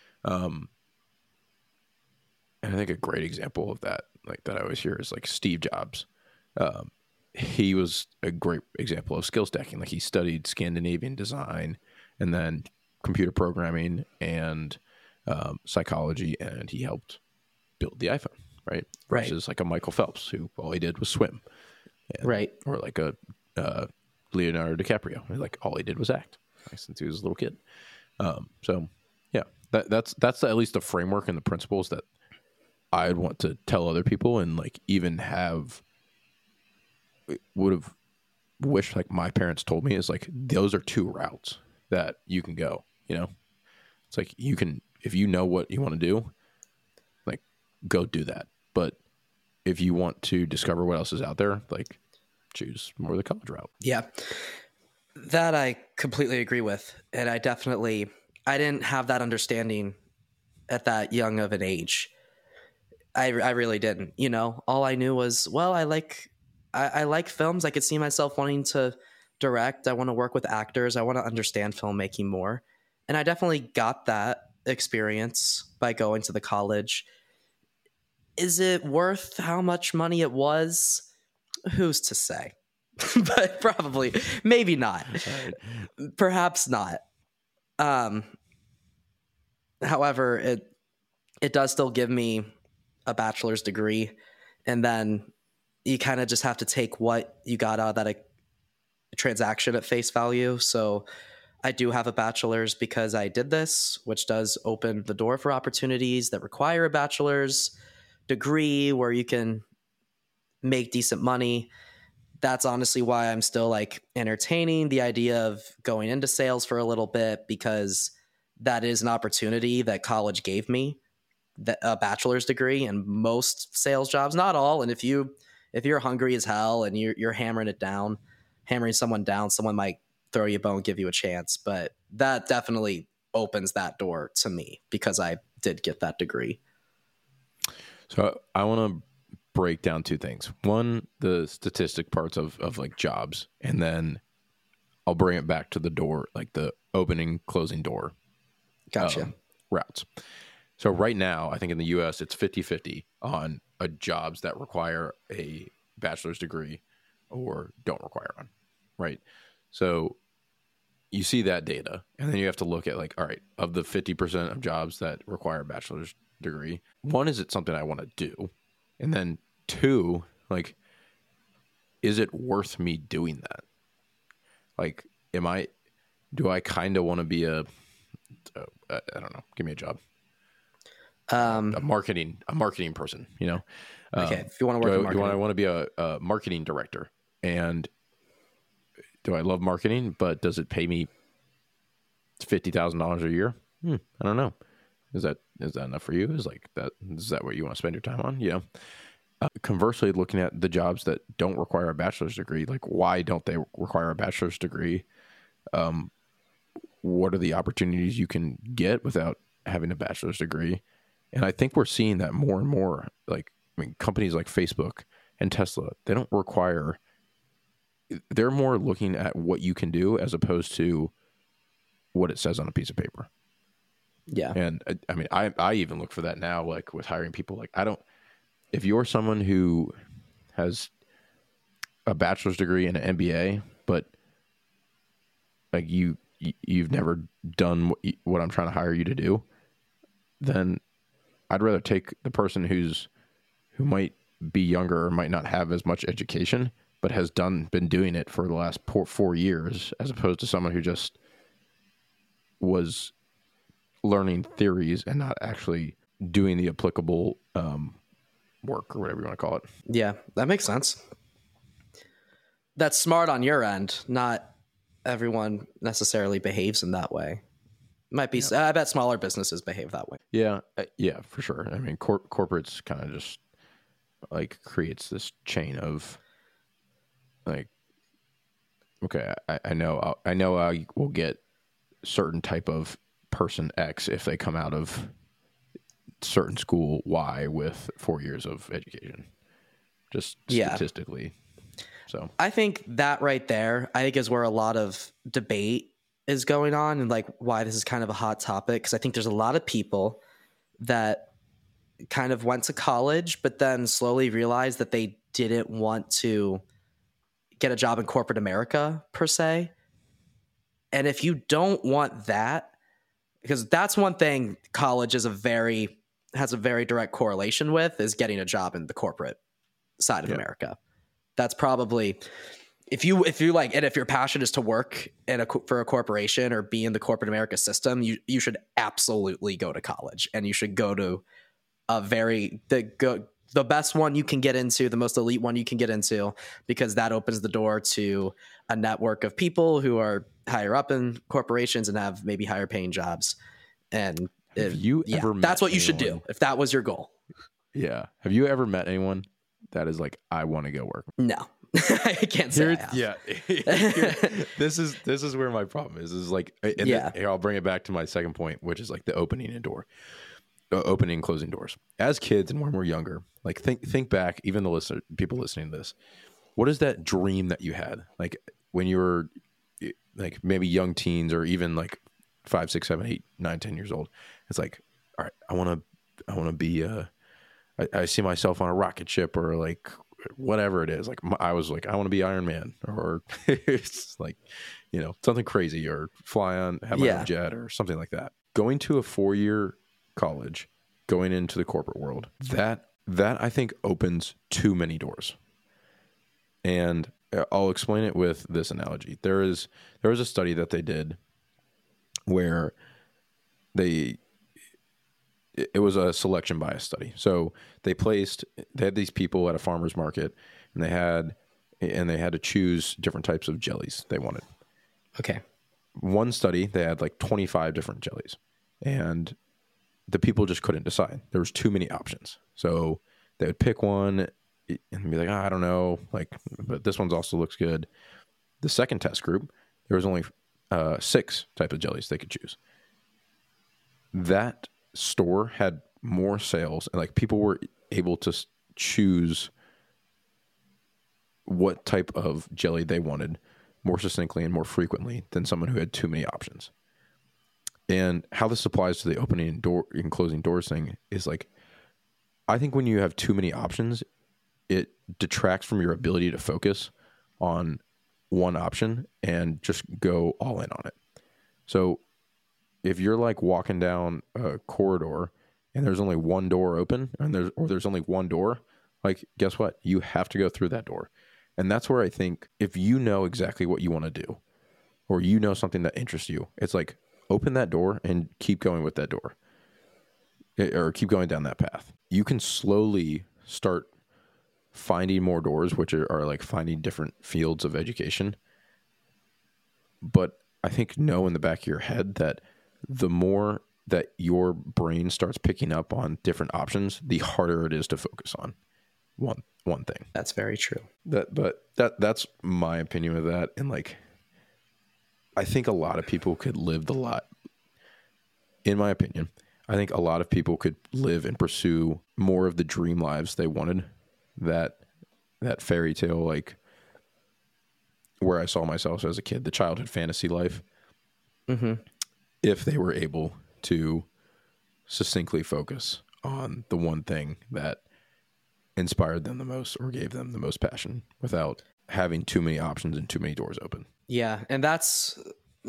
And I think a great example of that, like that I always hear, is like Steve Jobs. He was a great example of skill stacking. Like, he studied Scandinavian design and then computer programming and psychology, and he helped build the iPhone, right? Versus like a Michael Phelps, who all he did was swim. Right. Or like a Leonardo DiCaprio, like all he did was act, like, since he was a little kid. So yeah, that's at least the framework and the principles that I'd want to tell other people, and like even would have wished like my parents told me, is like, those are two routes that you can go. You know, it's like, you can, if you know what you want to do, like, go do that. But if you want to discover what else is out there, like, choose more the college route. Yeah, that I completely agree with. And I didn't have that understanding at that young of an age. I really didn't. All I knew was, well, I like films. I could see myself wanting to direct. I want to work with actors. I want to understand filmmaking more. And I definitely got that experience by going to the college. Is it worth how much money it was? Who's to say? But probably, maybe not. Perhaps not. However, it does still give me a bachelor's degree, and then you kind of just have to take what you got out of that transaction at face value. So I do have a bachelor's because I did this, which does open the door for opportunities that require a bachelor's degree where you can make decent money. That's honestly why I'm still like entertaining the idea of going into sales for a little bit, because that is an opportunity that college gave me, a bachelor's degree, and most sales jobs, not all. And if you're hungry as hell and you're hammering someone down, someone might throw you a bone, give you a chance. But that definitely opens that door to me because I did get that degree. So I want to break down two things. One, the statistic parts of like jobs, and then I'll bring it back to the door, like the opening, closing door. Gotcha. Routes. So right now, I think in the US, it's 50-50 on jobs that require a bachelor's degree or don't require one, right? So you see that data, and then you have to look at like, all right, of the 50% of jobs that require a bachelor's degree, one, is it something I want to do? And then two, like, is it worth me doing that? Like, do I kind of want to be I don't know, give me a job. A marketing person, Okay, if you want to work in marketing. I want to be a marketing director. And do I love marketing, but does it pay me $50,000 a year? I don't know. Is that enough for you? Is that what you want to spend your time on? Conversely, looking at the jobs that don't require a bachelor's degree, like, why don't they require a bachelor's degree? What are the opportunities you can get without having a bachelor's degree? And I think we're seeing that more and more. Like, I mean, companies like Facebook and Tesla, they don't require. They're more looking at what you can do as opposed to what it says on a piece of paper. Yeah. And I mean, I even look for that now, like with hiring people. Like, if you're someone who has a bachelor's degree and an MBA, but like you've never done what I'm trying to hire you to do, then I'd rather take the person who might be younger or might not have as much education, but has been doing it for the last 4 years, as opposed to someone who just was learning theories and not actually doing the applicable work, or whatever you want to call it. Yeah, that makes sense. That's smart on your end. Not everyone necessarily behaves in that way. Might be. Yeah. I bet smaller businesses behave that way. Yeah, for sure. I mean, corporates kind of just like creates this chain of like, okay, I know I will get certain type of person X if they come out of certain school Y with 4 years of education, just statistically. So I think that right there, I think is where a lot of debate is going on, and like why this is kind of a hot topic, because I think there's a lot of people that kind of went to college but then slowly realized that they didn't want to get a job in corporate America per se. And if you don't want that, because that's one thing college has a very direct correlation with, is getting a job in the corporate side of America. That's probably, if you like, and if your passion is to work for a corporation or be in the corporate America system, you should absolutely go to college, and you should go to the best one you can get into, the most elite one you can get into, because that opens the door to a network of people who are higher up in corporations and have maybe higher paying jobs. And that's what you should do if that was your goal. Yeah. Have you ever met anyone that is like, I want to go work? No, I can't say I have. Yeah. This is where my problem is like, and Yeah. here, I'll bring it back to my second point, which is like the opening and closing doors. As kids and when we're younger, like think back, even the people listening to this, what is that dream that you had? Like when you were like maybe young teens or even like 5, 6, 7, 8, 9, 10 years old. It's like, all right, I want to be, I see myself on a rocket ship or like whatever it is. Like I was like, I want to be Iron Man or it's like, something crazy or have my own jet or something like that. Going to a 4-year college, going into the corporate world, that I think opens too many doors. And I'll explain it with this analogy. There was a study that they did where it was a selection bias study. So they had these people at a farmer's market, and they had to choose different types of jellies they wanted. Okay. One study, they had like 25 different jellies, and the people just couldn't decide. There was too many options. So they would pick one and be like, I don't know, like, but this one's also looks good. The second test group, there was only 6 types of jellies they could choose. That store had more sales, and like people were able to choose what type of jelly they wanted more succinctly and more frequently than someone who had too many options. And how this applies to the opening and closing doors thing is like, I think when you have too many options, it detracts from your ability to focus on one option and just go all in on it. So if you're like walking down a corridor and there's only one door open and there's only one door, like guess what? You have to go through that door. And that's where I think if you know exactly what you want to do or something that interests you, it's like open that door and keep going with that door or keep going down that path. You can slowly start finding more doors, which are like finding different fields of education. But I think know in the back of your head that the more that your brain starts picking up on different options, the harder it is to focus on one thing. That's very true. That's my opinion of that. And like, I think a lot of people could live the lot. In my opinion, I think a lot of people could live and pursue more of the dream lives they wanted. That fairy tale, like where I saw myself as a kid, the childhood fantasy life. Mm-hmm. If they were able to succinctly focus on the one thing that inspired them the most or gave them the most passion without having too many options and too many doors open. Yeah. And that's,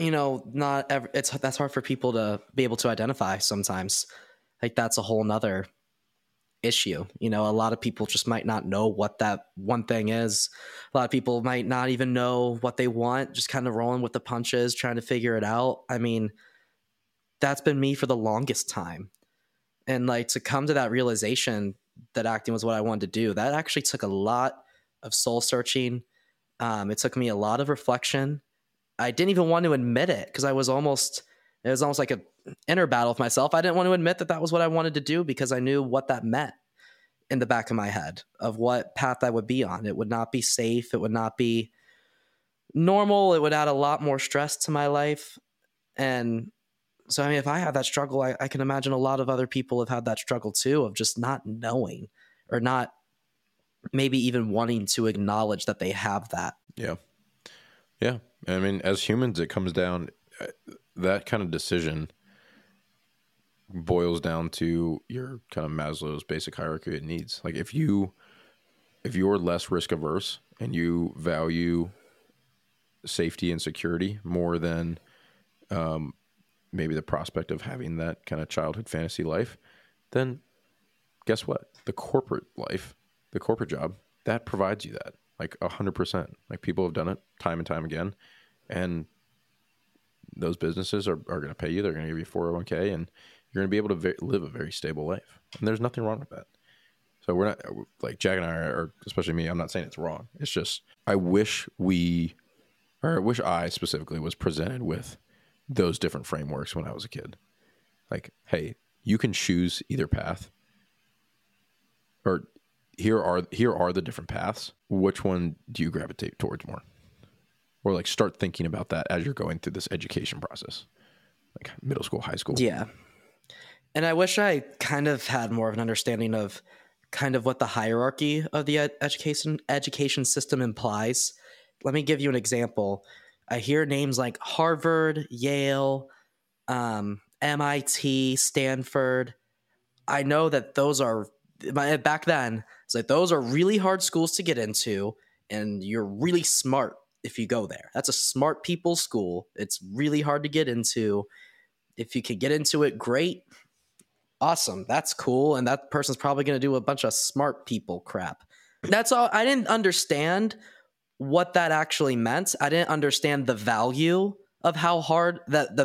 that's hard for people to be able to identify sometimes. Like that's a whole nother issue. A lot of people just might not know what that one thing is. A lot of people might not even know what they want, just kind of rolling with the punches, trying to figure it out. I mean, that's been me for the longest time. And like to come to that realization that acting was what I wanted to do, that actually took a lot of soul searching. It took me a lot of reflection. I didn't even want to admit it because it was almost like an inner battle with myself. I didn't want to admit that was what I wanted to do because I knew what that meant in the back of my head of what path I would be on. It would not be safe. It would not be normal. It would add a lot more stress to my life. And so, I mean, if I had that struggle, I can imagine a lot of other people have had that struggle too, of just not knowing or not maybe even wanting to acknowledge that they have that. Yeah. Yeah. I mean, as humans, it comes down, that kind of decision boils down to your kind of Maslow's basic hierarchy of needs. Like if you're less risk averse and you value safety and security more than maybe the prospect of having that kind of childhood fantasy life, then guess what? The corporate life, the corporate job, that provides you that, like 100%. Like people have done it time and time again, and those businesses are going to pay you. They're going to give you 401k, and you're going to be able to live a very stable life. And there's nothing wrong with that. So we're not like Jack and I are, especially me. I'm not saying it's wrong. It's just I wish I specifically was presented with those different frameworks when I was a kid. Like, hey, you can choose either path, or here are the different paths. Which one do you gravitate towards more? Or like start thinking about that as you're going through this education process, like middle school, high school. Yeah. And I wish I kind of had more of an understanding of kind of what the hierarchy of the education system implies. Let me give you an example. I hear names like Harvard, Yale, MIT, Stanford. I know that those are, back then, it's like those are really hard schools to get into, and you're really smart if you go there. That's a smart people's school. It's really hard to get into. If you could get into it, great. Awesome. That's cool. And that person's probably going to do a bunch of smart people crap. That's all. I didn't understand what that actually meant. I didn't understand the value of how hard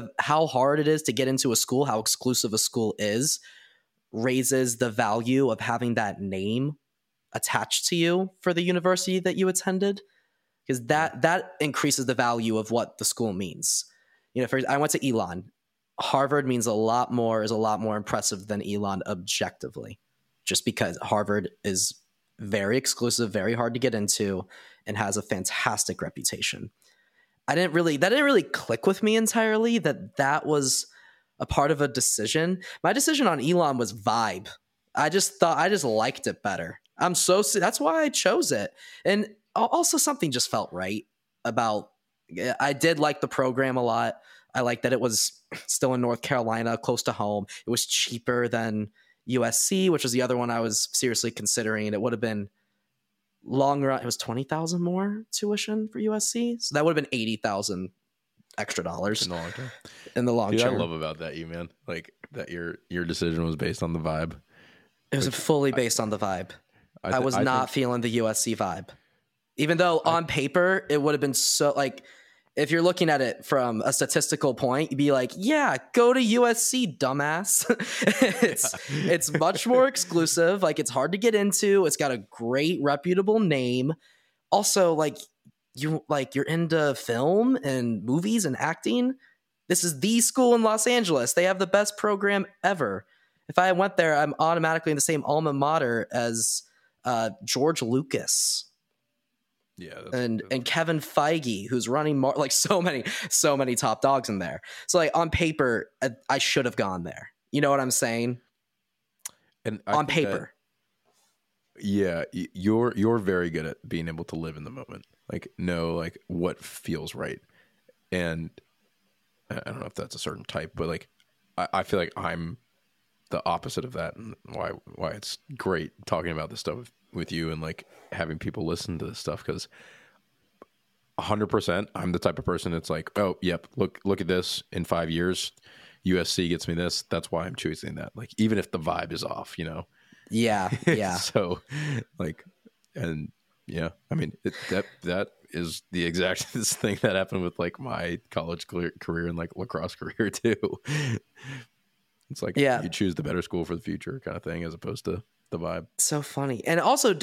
it is to get into a school, how exclusive a school is, raises the value of having that name attached to you for the university that you attended, because that increases the value of what the school means. I went to Elon. Harvard is a lot more impressive than Elon objectively, just because Harvard is very exclusive, very hard to get into, and has a fantastic reputation. That didn't really click with me entirely, that was a part of a decision. My decision on Elon was vibe. I just liked it better. That's why I chose it. And also something just felt right about, I did like the program a lot. I liked that it was still in North Carolina, close to home. It was cheaper than USC, which was the other one I was seriously considering. It would have been long run. It was $20,000 more tuition for USC, so that would have been $80,000 extra dollars in the long term. In the long term, I love about that, man. Like that, your decision was based on the vibe. It was fully based on the vibe. I was not feeling the USC vibe, even though on paper it would have been so like. If you're looking at it from a statistical point, you'd be like, yeah, go to USC, dumbass. It's much more exclusive. Like, it's hard to get into. It's got a great, reputable name. Also, you're into film and movies and acting. This is the school in Los Angeles. They have the best program ever. If I went there, I'm automatically in the same alma mater as George Lucas. Yeah, and Kevin Feige, who's running so many top dogs in there. So like on paper, I should have gone there. You know what I'm saying? And on paper, you're very good at being able to live in the moment, like know like what feels right. And I don't know if that's a certain type, but like I feel like I'm the opposite of that, and why it's great talking about this stuff with you and like having people listen to this stuff, because 100% I'm the type of person that's like, oh yep, look at this, in 5 years USC gets me this, that's why I'm choosing that, like even if the vibe is off, yeah so like, and yeah, I mean that is the exact thing that happened with like my college career and like lacrosse career too. It's like, you choose the better school for the future kind of thing, as opposed to the vibe. So funny. And also,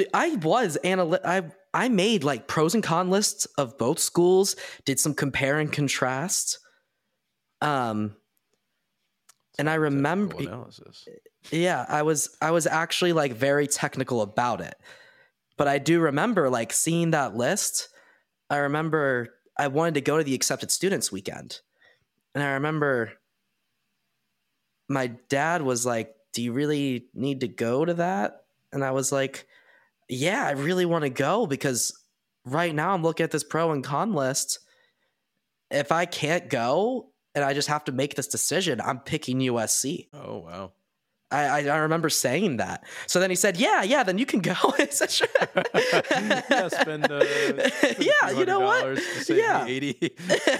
I made like pros and con lists of both schools, did some compare and contrast. And I remember, analysis. Yeah, I was actually like very technical about it. But I do remember like seeing that list. I remember I wanted to go to the accepted students weekend. And I remember my dad was like, do you really need to go to that? And I was like, yeah, I really want to go, because right now I'm looking at this pro and con list. If I can't go and I just have to make this decision, I'm picking USC. Oh, wow. I remember saying that. So then he said, yeah, then you can go. Spend yeah, you know what? Yeah. 80.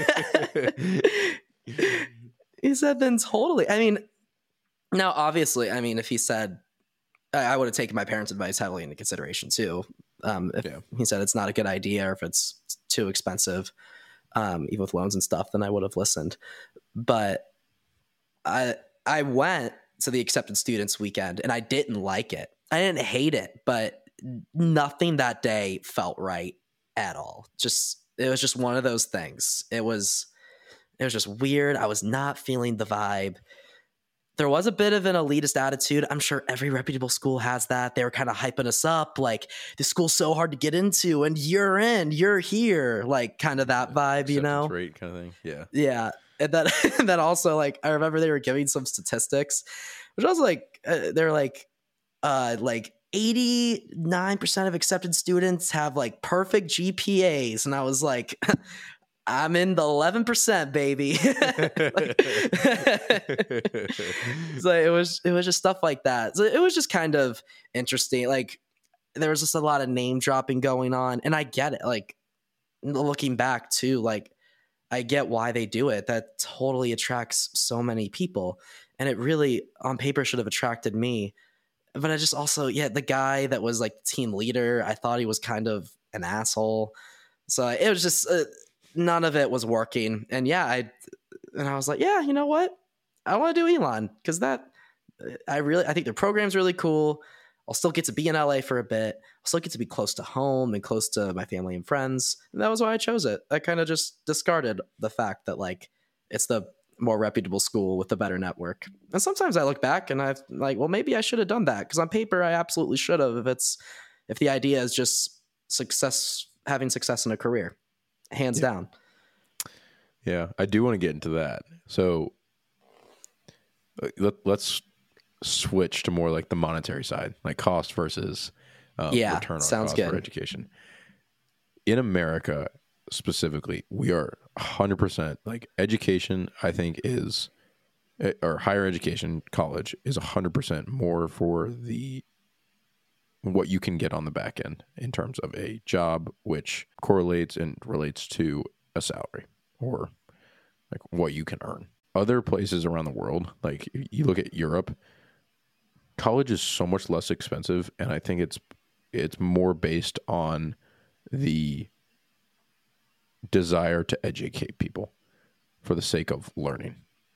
He said, then totally. I mean, now, obviously, I mean, if he said, I would have taken my parents' advice heavily into consideration too. If he said it's not a good idea, or if it's too expensive, even with loans and stuff, then I would have listened. But I went to the accepted students weekend, and I didn't like it. I didn't hate it, but nothing that day felt right at all. It was just one of those things. It was just weird. I was not feeling the vibe. there was a bit of an elitist attitude. I'm sure every reputable school has that. They were kind of hyping us up, like, this school's so hard to get into, and you're in, you're here, like kind of that vibe, you know? Acceptance rate kind of thing. Yeah. Yeah. And then, and then also, like, I remember they were giving some statistics, which I was like, they're like 89% of accepted students have like perfect GPAs. And I was like, I'm in the 11%, baby. So it was just stuff like that. So it was just kind of interesting. Like, there was just a lot of name dropping going on, and I get it. Like, looking back too, like, I get why they do it. That totally attracts so many people, and it really on paper should have attracted me. But I just also, yeah, the guy that was like team leader, I thought he was kind of an asshole. So it was just none of it was working. And yeah, I was like, yeah, you know what? I want to do Elon because I think their program's really cool. I'll still get to be in LA for a bit. I'll still get to be close to home and close to my family and friends. And that was why I chose it. I kind of just discarded the fact that like it's the more reputable school with the better network. And sometimes I look back and I've like, well, maybe I should have done that because on paper I absolutely should have. If the idea is just having success in a career, hands down. Yeah, I do want to get into that. So let's switch to more like the monetary side, like cost versus return on cost for education. In America specifically, we are 100% like education, I think or higher education, college is 100% more for what you can get on the back end in terms of a job, which correlates and relates to a salary or like what you can earn. Other places around the world, like you look at Europe, college is so much less expensive, and I think it's more based on the desire to educate people for the sake of learning.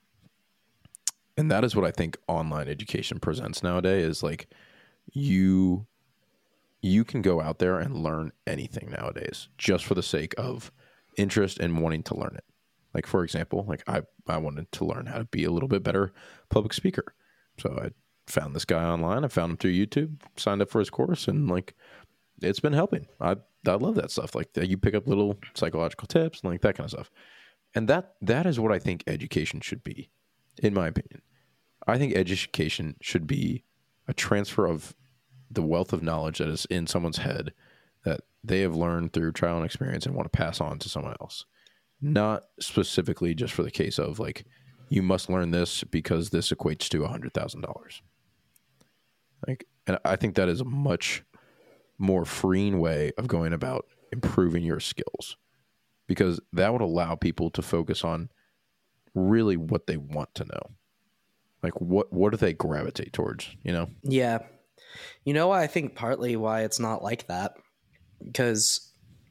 And that is what I think online education presents nowadays is like you can go out there and learn anything nowadays just for the sake of interest and wanting to learn it. Like, for example, like I wanted to learn how to be a little bit better public speaker. So I found this guy online. I found him through YouTube, signed up for his course, and like it's been helping. I love that stuff. Like you pick up little psychological tips and like that kind of stuff. And that is what I think education should be, in my opinion. I think education should be a transfer of the wealth of knowledge that is in someone's head that they have learned through trial and experience and want to pass on to someone else. Not specifically just for the case of like, you must learn this because this equates to $100,000. Like, and I think that is a much more freeing way of going about improving your skills, because that would allow people to focus on really what they want to know. Like what do they gravitate towards, you know? Yeah. You know, I think partly why it's not like that, because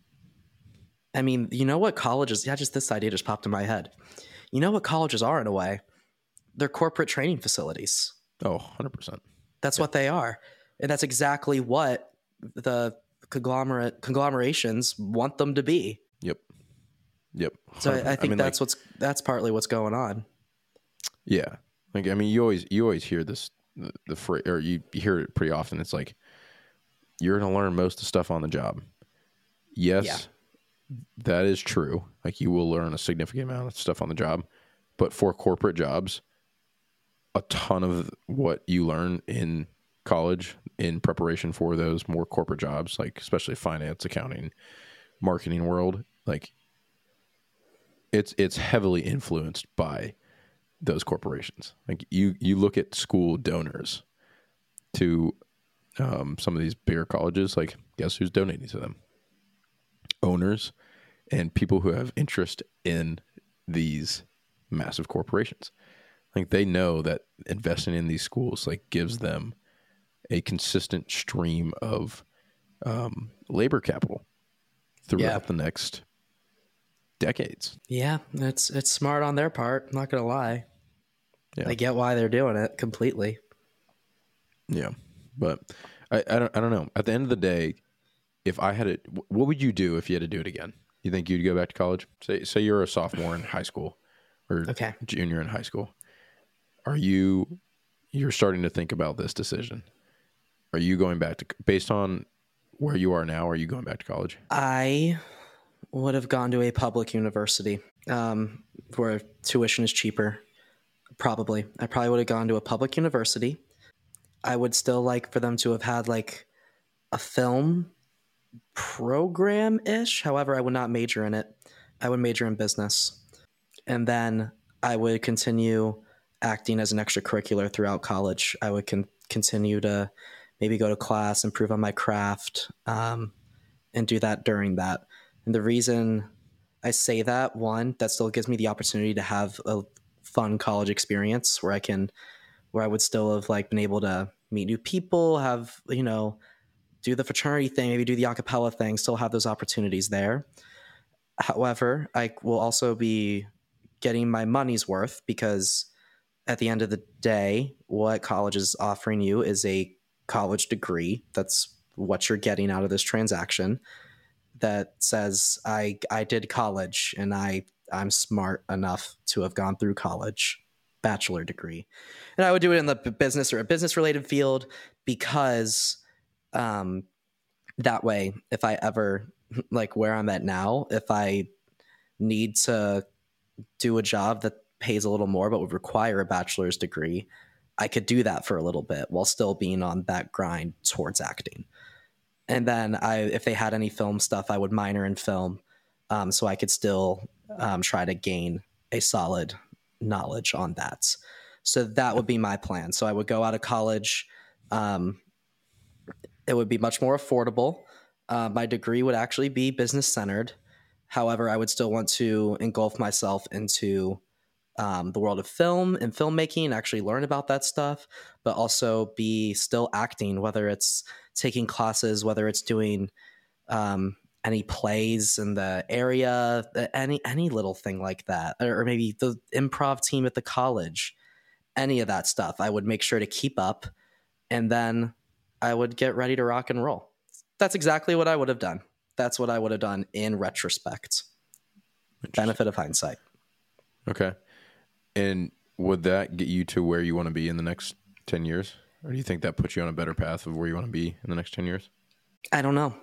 I mean, you know what colleges, just this idea just popped in my head. You know what colleges are in a way? They're corporate training facilities. Oh, 100%. That's what they are. And that's exactly what the conglomerations want them to be. Yep. 100%. So I think that's partly what's going on. Yeah. Like, I mean, you always hear this, the phrase, or you hear it pretty often. It's like, you're going to learn most of the stuff on the job. Yes, that is true. Like, you will learn a significant amount of stuff on the job, but for corporate jobs, a ton of what you learn in college in preparation for those more corporate jobs, like especially finance, accounting, marketing world, like it's heavily influenced by those corporations. Like you look at school donors to some of these bigger colleges, like guess who's donating to them? Owners and people who have interest in these massive corporations. Like they know that investing in these schools like gives them a consistent stream of labor capital throughout the next decades. Yeah, it's smart on their part. I'm not gonna lie. Yeah. I get why they're doing it completely. Yeah, but I don't know. At the end of the day, if I had it, what would you do if you had to do it again? You think you'd go back to college? Say you're a sophomore in high school or junior in high school. you're starting to think about this decision? Are you going back to, based on where you are now, are you going back to college? I would have gone to a public university where tuition is cheaper. I probably would have gone to a public university. I would still like for them to have had like a film program ish. However, I would not major in it. I would major in business. And then I would continue acting as an extracurricular throughout college. I would continue to maybe go to class, improve on my craft, and do that during that. And the reason I say that, one, that still gives me the opportunity to have a fun college experience where I would still have like been able to meet new people, have, do the fraternity thing, maybe do the a cappella thing, still have those opportunities there. However, I will also be getting my money's worth because at the end of the day, what college is offering you is a college degree. That's what you're getting out of this transaction that says I did college and I'm smart enough to have gone through college, bachelor degree. And I would do it in the business or a business related field because that way, if I ever, like where I'm at now, if I need to do a job that pays a little more but would require a bachelor's degree, I could do that for a little bit while still being on that grind towards acting. And then if they had any film stuff, I would minor in film, so I could still try to gain a solid knowledge on that. So that would be my plan. So I would go out of college. It would be much more affordable. My degree would actually be business centered. However, I would still want to engulf myself into the world of film and filmmaking, actually learn about that stuff, but also be still acting, whether it's taking classes, whether it's doing any plays in the area, any little thing like that, or maybe the improv team at the college, any of that stuff. I would make sure to keep up, and then I would get ready to rock and roll. That's exactly what I would have done. That's what I would have done in retrospect. Benefit of hindsight. Okay. And would that get you to where you want to be in the next 10 years? Or do you think that puts you on a better path of where you want to be in the next 10 years? I don't know.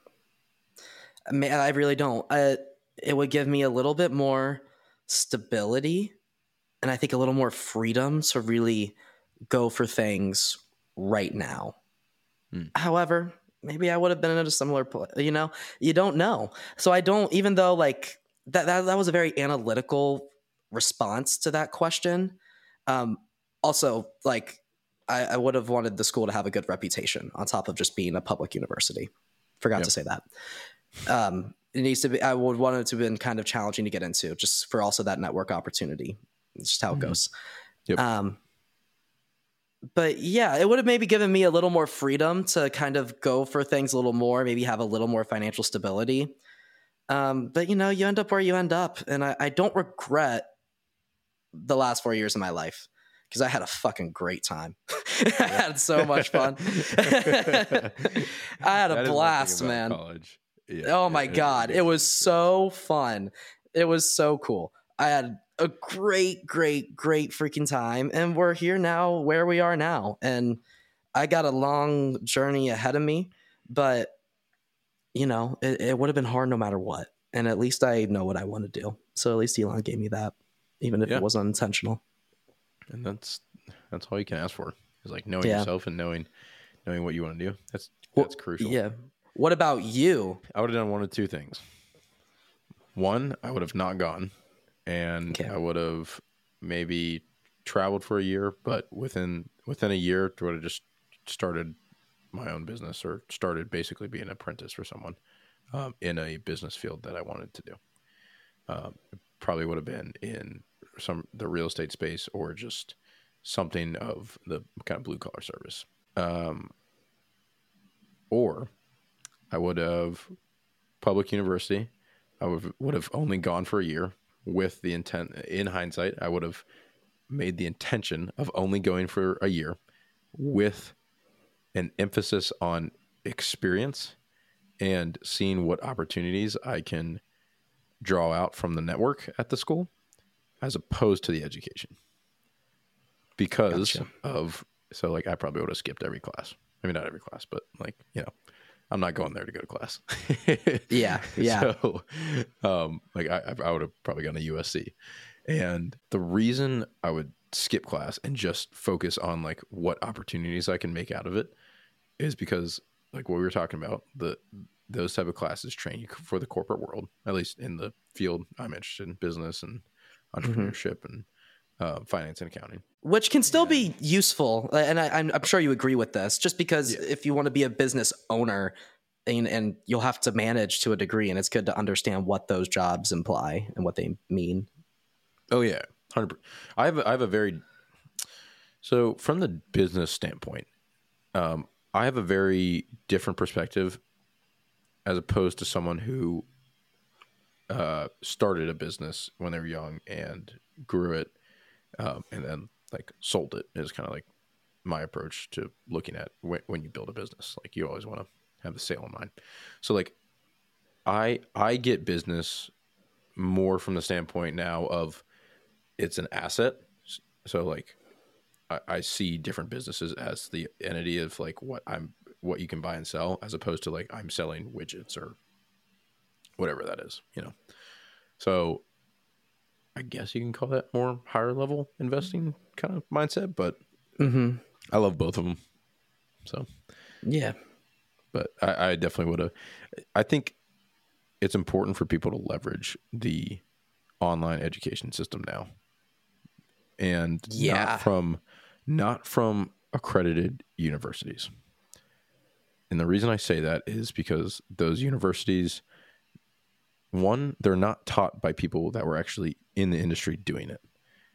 I really don't. It would give me a little bit more stability and I think a little more freedom to really go for things right now. However, maybe I would have been in a similar place. You don't know. So I don't, even though like that was a very analytical response to that question. Also, like I would have wanted the school to have a good reputation on top of just being a public university. Forgot to say that. It needs to be. I would want it to have been kind of challenging to get into, just for also that network opportunity. It's just how it goes. Yep. But yeah, it would have maybe given me a little more freedom to kind of go for things a little more, maybe have a little more financial stability. But you end up where you end up. And I don't regret the last 4 years of my life because I had a fucking great time. I had so much fun. I had a blast, man. College. Yeah, oh my God. It was so fun. It was so cool. I had a great freaking time. And we're here now where we are now. And I got a long journey ahead of me, but it would have been hard no matter what. And at least I know what I want to do. So at least Elon gave me that, even if it wasn't unintentional. And that's all you can ask for, is like knowing yourself and knowing what you want to do. That's crucial. Yeah. What about you? I would have done one of two things. One, I would have not gone, and I would have maybe traveled for a year, but within a year, I would have just started my own business, or started basically being an apprentice for someone in a business field that I wanted to do. It probably would have been in the real estate space, or just something of the kind of blue collar service. Or I would have public university. I would have only gone for a year with the intent. In hindsight, I would have made the intention of only going for a year with an emphasis on experience and seeing what opportunities I can draw out from the network at the school, as opposed to the education. because Gotcha. of, so like I probably would have skipped every class. I mean, not every class, but like, I'm not going there to go to class. Yeah. Yeah. So, like I would have probably gone to USC. And the reason I would skip class and just focus on like what opportunities I can make out of it is because like what we were talking about, those type of classes train you for the corporate world, at least in the field I'm interested in, business and hmm entrepreneurship and finance and accounting. Which can still And be useful, and I'm sure you agree with this. Just because yeah. if you want to be a business owner, and you'll have to manage to a degree, and it's good to understand what those jobs imply and what they mean. Oh yeah, 100%. I have a very, so from the business standpoint, I have a very different perspective as opposed to someone who started a business when they were young and grew it, and then like sold it. Is kind of like my approach to looking at when you build a business. Like you always want to have the sale in mind. So like I get business more from the standpoint now of it's an asset. So like I see different businesses as the entity of like what you can buy and sell, as opposed to like I'm selling widgets or whatever that is. So I guess you can call that more higher level investing kind of mindset, but Mm-hmm. I love both of them. So, Yeah. but I definitely would have. I think it's important for people to leverage the online education system now, and Yeah. not from accredited universities. And the reason I say that is because those universities, one, they're not taught by people that were actually in the industry doing it.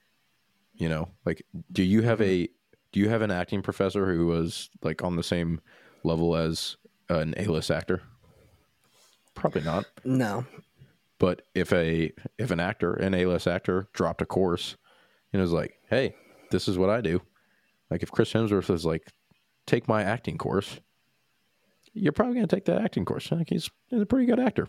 Like, do you have an acting professor who was like on the same level as an A-list actor? Probably not. No. But if an actor, an A-list actor, dropped a course and was like, "Hey, this is what I do," like if Chris Hemsworth was like, "Take my acting course," you're probably going to take that acting course. Like he's a pretty good actor.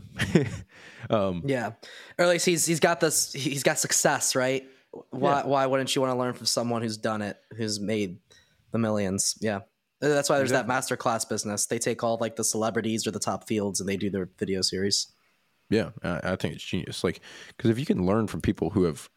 Yeah. Or at least he's got this. He's got success, right? Yeah, Why wouldn't you want to learn from someone who's done it, who's made the millions? Yeah. That's why there's that exactly. masterclass business. They take all like the celebrities or the top fields and they do their video series. Yeah, I think it's genius. Like, because if you can learn from people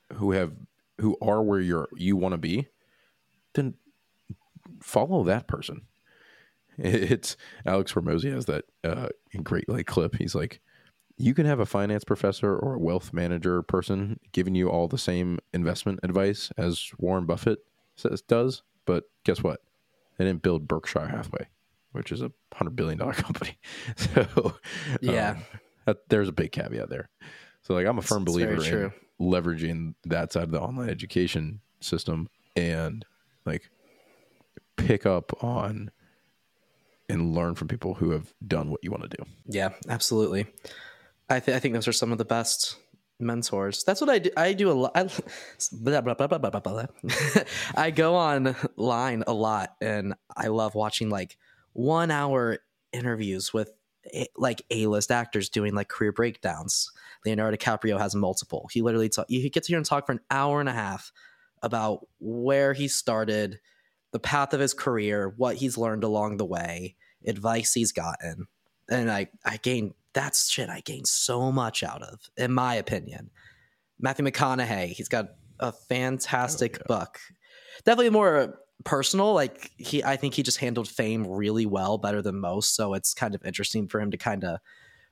who are where you want to be, then follow that person. It's Alex Hormozy has that great like clip. He's like, you can have a finance professor or a wealth manager person giving you all the same investment advice as Warren Buffett does, but guess what? They didn't build Berkshire Hathaway, which is $100 billion company. So, Yeah. there's a big caveat there. So, like, I'm a firm It's very believer true. in leveraging that side of the online education system and like pick up on and learn from people who have done what you want to do. Yeah, absolutely. I think those are some of the best mentors. That's what I do. I do a lot. Blah, blah, blah, blah, blah, blah, blah. I go online a lot, and I love watching like 1 hour interviews with like A-list actors doing like career breakdowns. Leonardo DiCaprio has multiple. He literally you get to hear him talk for an hour and a half about where he started, the path of his career, what he's learned along the way, advice he's gotten, and I gained that's shit I gained so much out of, in my opinion. Matthew McConaughey, he's got a fantastic book. Definitely more personal. Like I think he just handled fame really well, better than most. So it's kind of interesting for him to kind of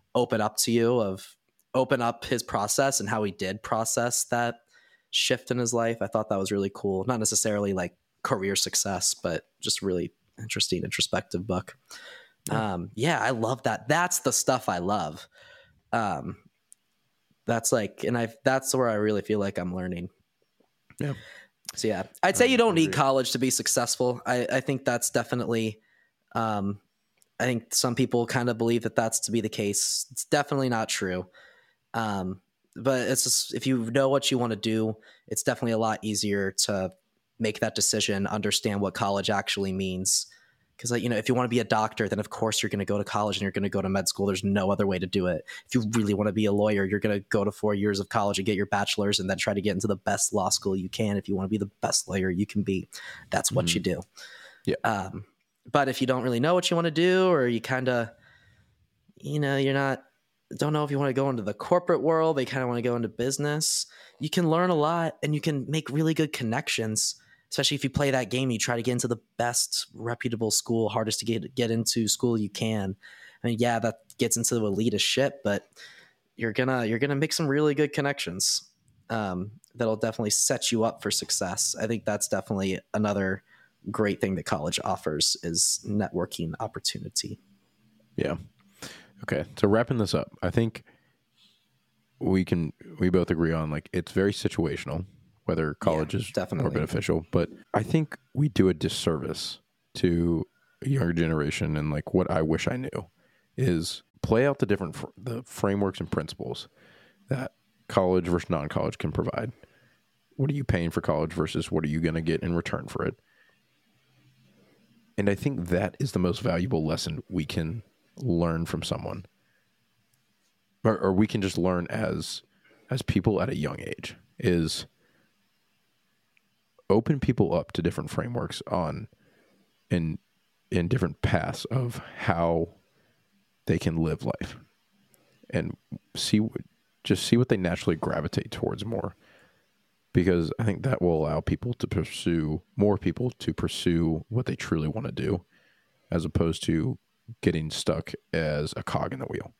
open up his process and how he did process that shift in his life. I thought that was really cool. Not necessarily like career success, but just really interesting, introspective book. Yeah, I love that. That's the stuff I love. That's like, and that's where I really feel like I'm learning. Yeah. So yeah, I'd say you don't need Agreed. college to be successful. I think that's definitely, I think some people kind of believe that that's to be the case. It's definitely not true. But it's just, if you know what you want to do, it's definitely a lot easier to make that decision, understand what college actually means. Because, like, if you want to be a doctor, then of course you're going to go to college and you're going to go to med school. There's no other way to do it. If you really want to be a lawyer, you're going to go to 4 years of college and get your bachelor's and then try to get into the best law school you can. If you want to be the best lawyer you can be, that's what you do. Yeah. But if you don't really know what you want to do, or you kind of, don't know if you want to go into the corporate world, but you kind of want to go into business, you can learn a lot and you can make really good connections. Especially if you play that game, you try to get into the best reputable school, hardest to get into school you can. I mean, yeah, that gets into the elitist shit, but you're gonna make some really good connections that'll definitely set you up for success. I think that's definitely another great thing that college offers is networking opportunity. Yeah. Okay. So wrapping this up, I think we both agree on, like, it's very situational whether college is definitely more beneficial, but I think we do a disservice to a younger generation. And, like, what I wish I knew is play out the frameworks and principles that college versus non-college can provide. What are you paying for college versus what are you going to get in return for it? And I think that is the most valuable lesson we can learn from someone, or we can just learn as people at a young age, is open people up to different frameworks in different paths of how they can live life, and see what they naturally gravitate towards more. Because I think that will allow more people to pursue what they truly want to do, as opposed to getting stuck as a cog in the wheel.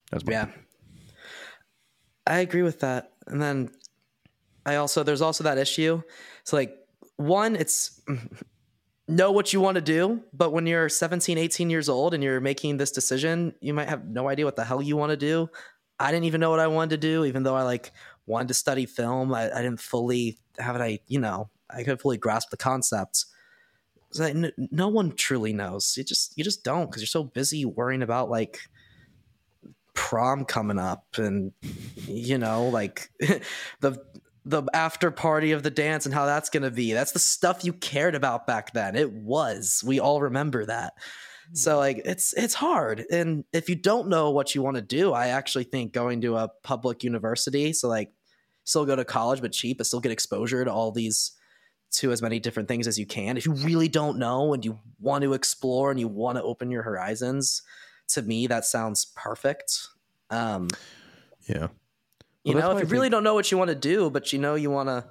I agree with that. And then there's also that issue. So, like, one, it's know what you want to do, but when you're 17, 18 years old and you're making this decision, you might have no idea what the hell you want to do. I didn't even know what I wanted to do, even though I wanted to study film. I didn't fully have it. I couldn't fully grasp the concept. So no one truly knows. You just don't, because you're so busy worrying about prom coming up and the after party of the dance and how that's going to be. That's the stuff you cared about back then. We all remember that. So it's hard. And if you don't know what you want to do, I actually think going to a public university, so still go to college but cheap, but still get exposure to as many different things as you can. If you really don't know and you want to explore and you want to open your horizons, to me that sounds perfect. Yeah. If you really don't know what you want to do, but you want to,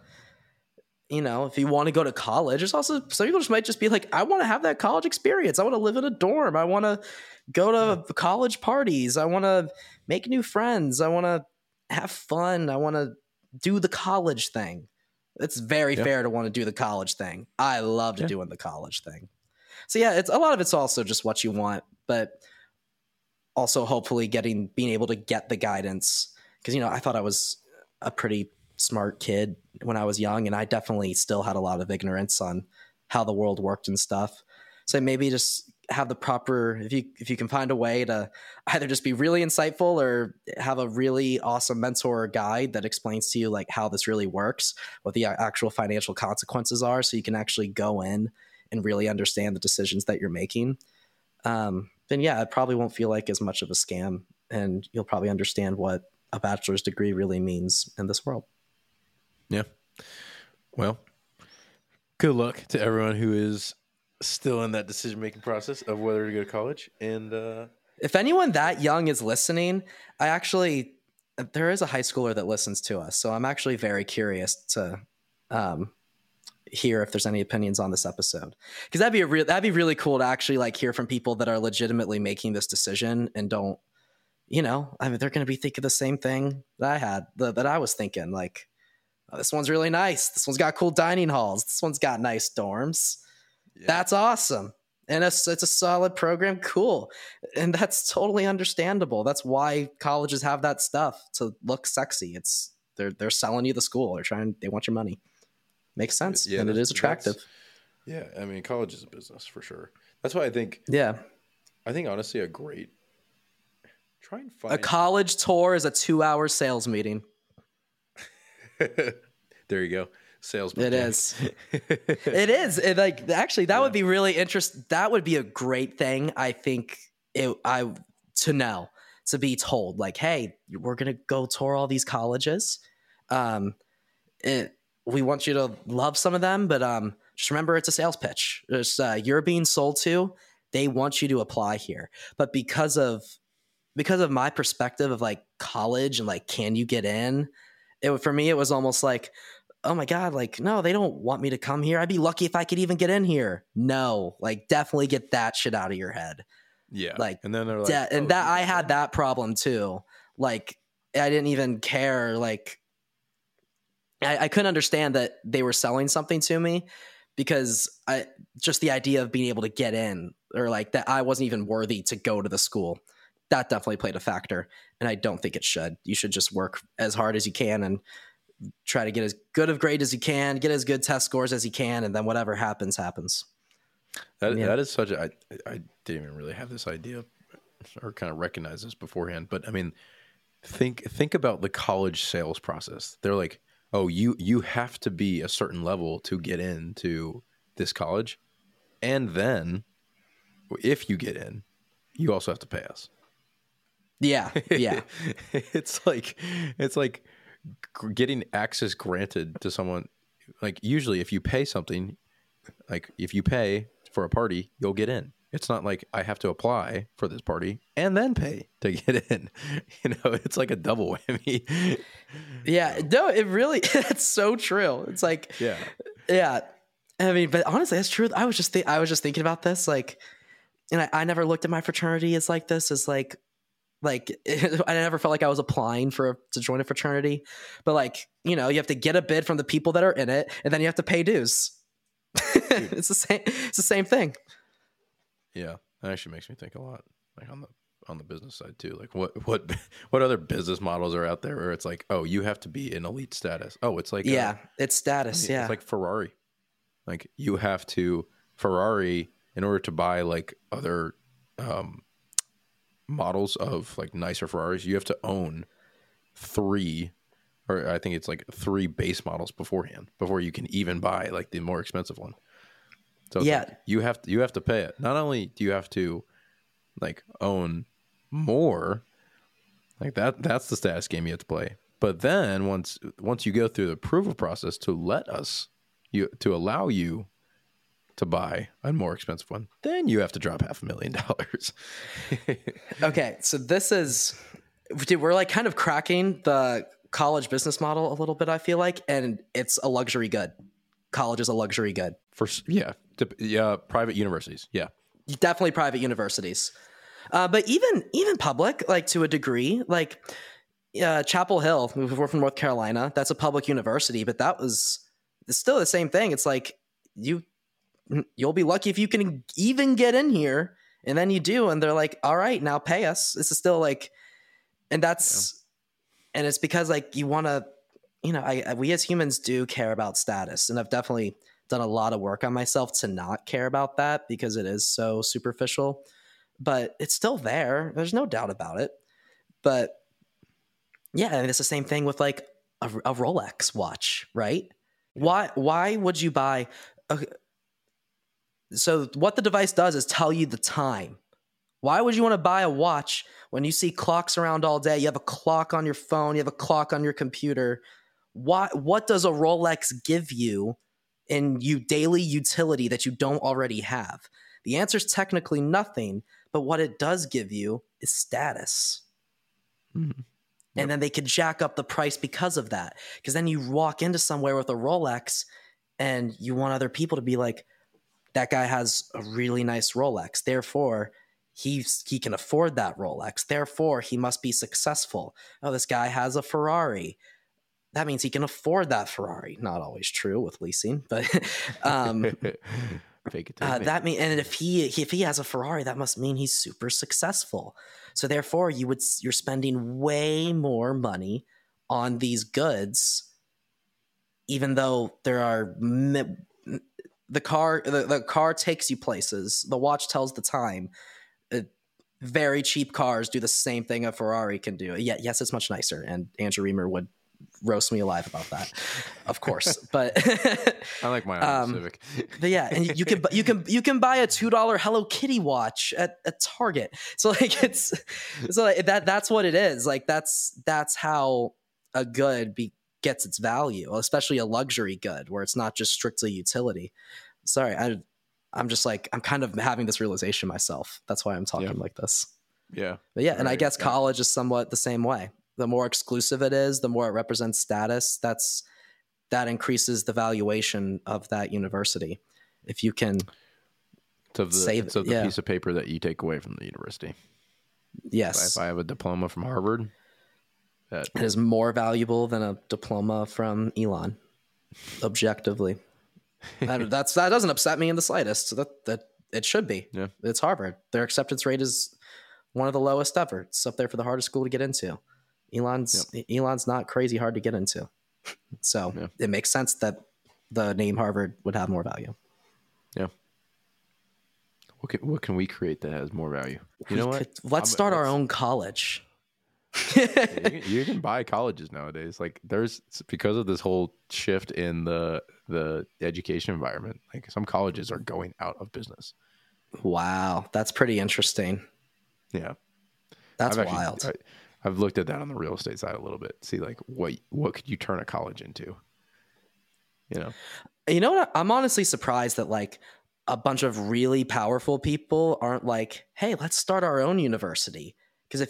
if you want to go to college, there's also some people just might just be like, I want to have that college experience. I want to live in a dorm. I want to go to college parties. I want to make new friends. I want to have fun. I want to do the college thing. It's very fair to want to do the college thing. I loved doing the college thing. So yeah, it's a lot of it's also just what you want, but also hopefully being able to get the guidance. Because, I thought I was a pretty smart kid when I was young, and I definitely still had a lot of ignorance on how the world worked and stuff. So maybe just have the proper, if you can find a way to either just be really insightful or have a really awesome mentor or guide that explains to you how this really works, what the actual financial consequences are, so you can actually go in and really understand the decisions that you're making. Then yeah, it probably won't feel like as much of a scam, and you'll probably understand what a bachelor's degree really means in this world. Yeah. Well, good luck to everyone who is still in that decision-making process of whether to go to college. And if anyone that young is listening, there is a high schooler that listens to us, so I'm actually very curious to hear if there's any opinions on this episode, because that'd be really cool to actually hear from people that are legitimately making this decision and don't, they're going to be thinking the same thing that I had, that I was thinking, oh, this one's really nice. This one's got cool dining halls. This one's got nice dorms. Yeah. That's awesome. And it's a solid program. Cool. And that's totally understandable. That's why colleges have that stuff, to look sexy. They're selling you the school. They want your money. Makes sense. Yeah, and it is attractive. Yeah. I mean, college is a business for sure. That's why I think honestly try and find a college tour is a 2-hour sales meeting. There you go. Sales. It is. It is. It, like, actually, that would be really interesting. That would be a great thing. I think to know, to be told, like, hey, we're gonna go tour all these colleges. We want you to love some of them, but just remember, it's a sales pitch. You're being sold to. They want you to apply here, but because of my perspective of like college and like, can you get in? For me, it was almost like, oh my God, like, no, they don't want me to come here. I'd be lucky if I could even get in here. No, like, definitely get that shit out of your head. Yeah. Like, and then they're like, and that I had that problem too. Like, I didn't even care. Like, I couldn't understand that they were selling something to me, because just the idea of being able to get in, or like that I wasn't even worthy to go to the school, that definitely played a factor. And I don't think it should. You should just work as hard as you can and try to get as good of grade as you can, get as good test scores as you can, and then whatever happens. That is such a, I didn't even really have this idea or kind of recognize this beforehand, but I mean, think about the college sales process. They're like, oh, you have to be a certain level to get into this college, and then if you get in, you also have to pay us. Yeah. It's like getting access granted to someone. Like, usually if you pay something, like if you pay for a party, you'll get in. It's not like I have to apply for this party and then pay to get in. It's like a double whammy. Yeah, no, it really, it's so true. It's like, yeah. I mean, but honestly, that's true. I was just thinking about this, like, and I never looked at my fraternity as like this, as like I never felt like I was applying to join a fraternity, but like, you have to get a bid from the people that are in it, and then you have to pay dues. It's the same thing. Yeah, that actually makes me think a lot, like on the business side too. Like, what other business models are out there where it's like, oh, you have to be in elite status. Oh, it's like it's status. It's like Ferrari. Like, you have to Ferrari in order to buy like other models of like nicer Ferraris. You have to own 3, or I think it's like 3 base models beforehand before you can even buy like the more expensive one. So like, you have to pay it. Not only do you have to like own more, like that's the status game you have to play. But then once you go through the approval process to allow you to buy a more expensive one, then you have to drop $500,000. Okay, so we're like kind of cracking the college business model a little bit, I feel like, and it's a luxury good. College is a luxury good. Private universities. Yeah. Definitely private universities. But even public, like to a degree, like Chapel Hill, we're from North Carolina, that's a public university, but it's still the same thing. It's like you'll be lucky if you can even get in here, and then you do, and they're like, all right, now pay us. This is still like, and that's, and it's because like you want to, we as humans do care about status, and I've definitely done a lot of work on myself to not care about that because it is so superficial, but it's still there. There's no doubt about it. But yeah, and it's the same thing with like a Rolex watch, right? Why would you buy so what the device does is tell you the time. Why would you want to buy a watch when you see clocks around all day? You have a clock on your phone, you have a clock on your computer. What does a Rolex give you in daily utility that you don't already have? The answer is technically nothing, but what it does give you is status. Mm-hmm. And then they could jack up the price because of that. Because then you walk into somewhere with a Rolex and you want other people to be like, that guy has a really nice Rolex. Therefore, he can afford that Rolex. Therefore, he must be successful. Oh, this guy has a Ferrari. That means he can afford that Ferrari. Not always true with leasing, but that mean, and if he has a Ferrari, that must mean he's super successful. So therefore, you're spending way more money on these goods, even though there are the car takes you places. The watch tells the time. Very cheap cars do the same thing a Ferrari can do. Yeah, yes, it's much nicer, and Andrew Reamer would roast me alive about that, of course. But I like my Honda Civic. But yeah, and you can buy a $2 Hello Kitty watch at Target. So like that's what it is. Like that's how a good gets its value, especially a luxury good where it's not just strictly utility. Sorry, I'm just like, I'm kind of having this realization myself. That's why I'm talking like this. Yeah. But yeah, and I guess college is somewhat the same way. The more exclusive it is, the more it represents status. That increases the valuation of that university. If you can save the piece of paper that you take away from the university. Yes. If I have a diploma from Harvard, it is more valuable than a diploma from Elon, objectively. That doesn't upset me in the slightest. So that it should be. Yeah. It's Harvard. Their acceptance rate is one of the lowest ever. It's up there for the hardest school to get into. Elon's not crazy hard to get into. So it makes sense that the name Harvard would have more value. Yeah. What can we create that has more value? You know what? Let's start our own college. You can buy colleges nowadays. Like because of this whole shift in the education environment, like some colleges are going out of business. Wow, that's pretty interesting. Yeah, that's wild. I've looked at that on the real estate side a little bit. See, like what could you turn a college into? You know what? I'm honestly surprised that like a bunch of really powerful people aren't like, hey, let's start our own university. Because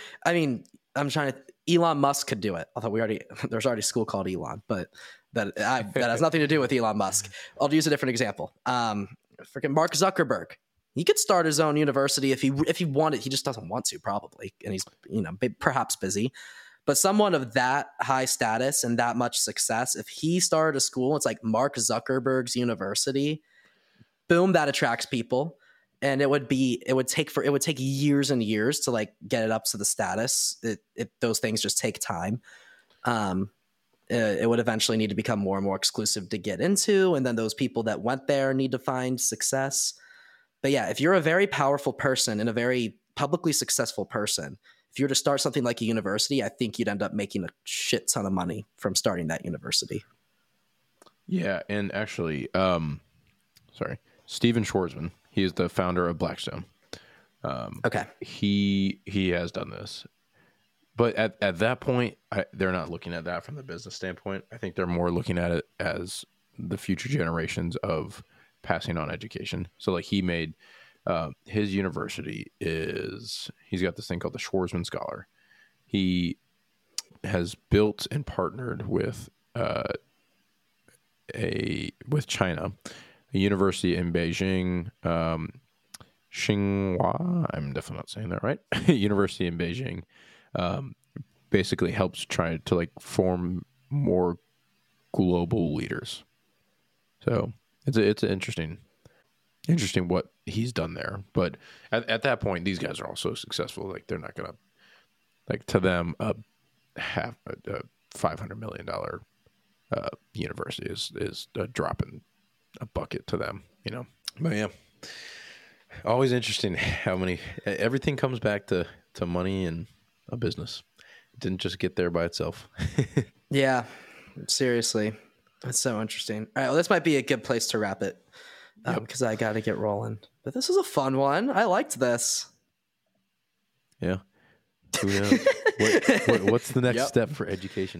Elon Musk could do it. Although there's already a school called Elon, but that has nothing to do with Elon Musk. I'll use a different example. Freaking Mark Zuckerberg. He could start his own university if he wanted. He just doesn't want to, probably, and he's perhaps busy. But someone of that high status and that much success, if he started a school, it's like Mark Zuckerberg's university. Boom, that attracts people. And it would take years and years to like get it up to the status. Those things just take time. It would eventually need to become more and more exclusive to get into, and then those people that went there need to find success. But yeah, if you're a very powerful person and a very publicly successful person, if you were to start something like a university, I think you'd end up making a shit ton of money from starting that university. Yeah, and actually, Steven Schwarzman. He is the founder of Blackstone. Okay. He has done this. But at that point, they're not looking at that from the business standpoint. I think they're more looking at it as the future generations of passing on education. So like he made his university he's got this thing called the Schwarzman Scholar. He has built and partnered with China, a university in Beijing, Tsinghua, I'm definitely not saying that right. University in Beijing, basically helps try to like form more global leaders. So it's interesting what he's done there. But at that point, these guys are all so successful. Like they're not gonna, like, to them, half a $500 million university is a drop in a bucket to them, But yeah, always interesting how everything comes back to money and a business. It didn't just get there by itself. Yeah, seriously. That's so interesting. All right, well, this might be a good place to wrap it because I got to get rolling. But this was a fun one. I liked this. Yeah. Who knows? What's the next step for education?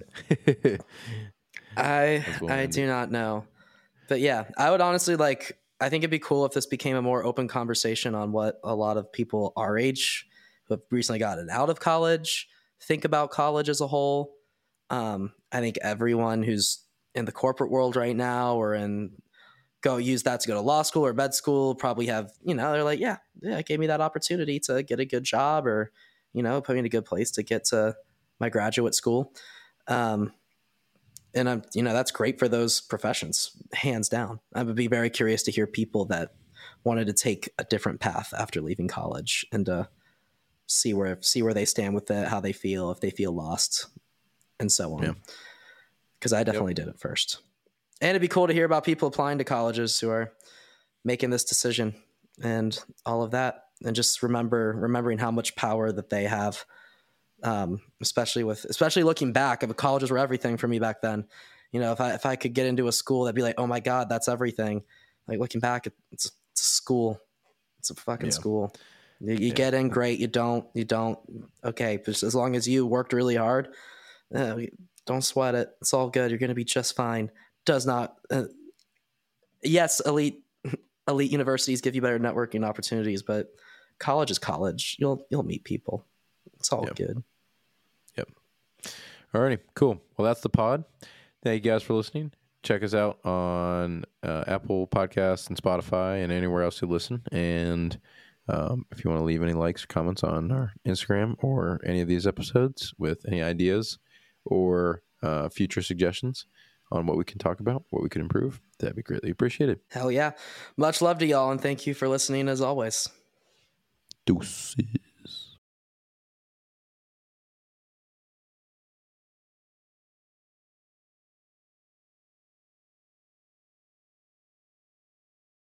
I do not know. But yeah, I would honestly I think it'd be cool if this became a more open conversation on what a lot of people our age who have recently gotten out of college think about college as a whole. I think everyone who's in the corporate world right now or use that to go to law school or med school probably have, they're like, yeah, it gave me that opportunity to get a good job or, put me in a good place to get to my graduate school. And I'm, that's great for those professions, hands down. I would be very curious to hear people that wanted to take a different path after leaving college and see where they stand with it, how they feel, if they feel lost, and so on. Because I definitely did it first. And it'd be cool to hear about people applying to colleges who are making this decision and all of that, and just remembering how much power that they have Especially looking back, colleges were everything for me back then. You know, if I could get into a school that'd be like, oh my God, that's everything. Like looking back, it's a school. It's a fucking school. You get in, great. You don't. Okay, but as long as you worked really hard, don't sweat it. It's all good. You're going to be just fine. Does not. Yes, elite universities give you better networking opportunities, but college is college. You'll meet people. It's all good. Yep. Alrighty, cool. Well, that's the pod. Thank you guys for listening. Check us out on Apple Podcasts and Spotify and anywhere else you listen. And if you want to leave any likes or comments on our Instagram or any of these episodes with any ideas or future suggestions on what we can talk about, what we can improve, that'd be greatly appreciated. Hell yeah. Much love to y'all, and thank you for listening as always. Deuces.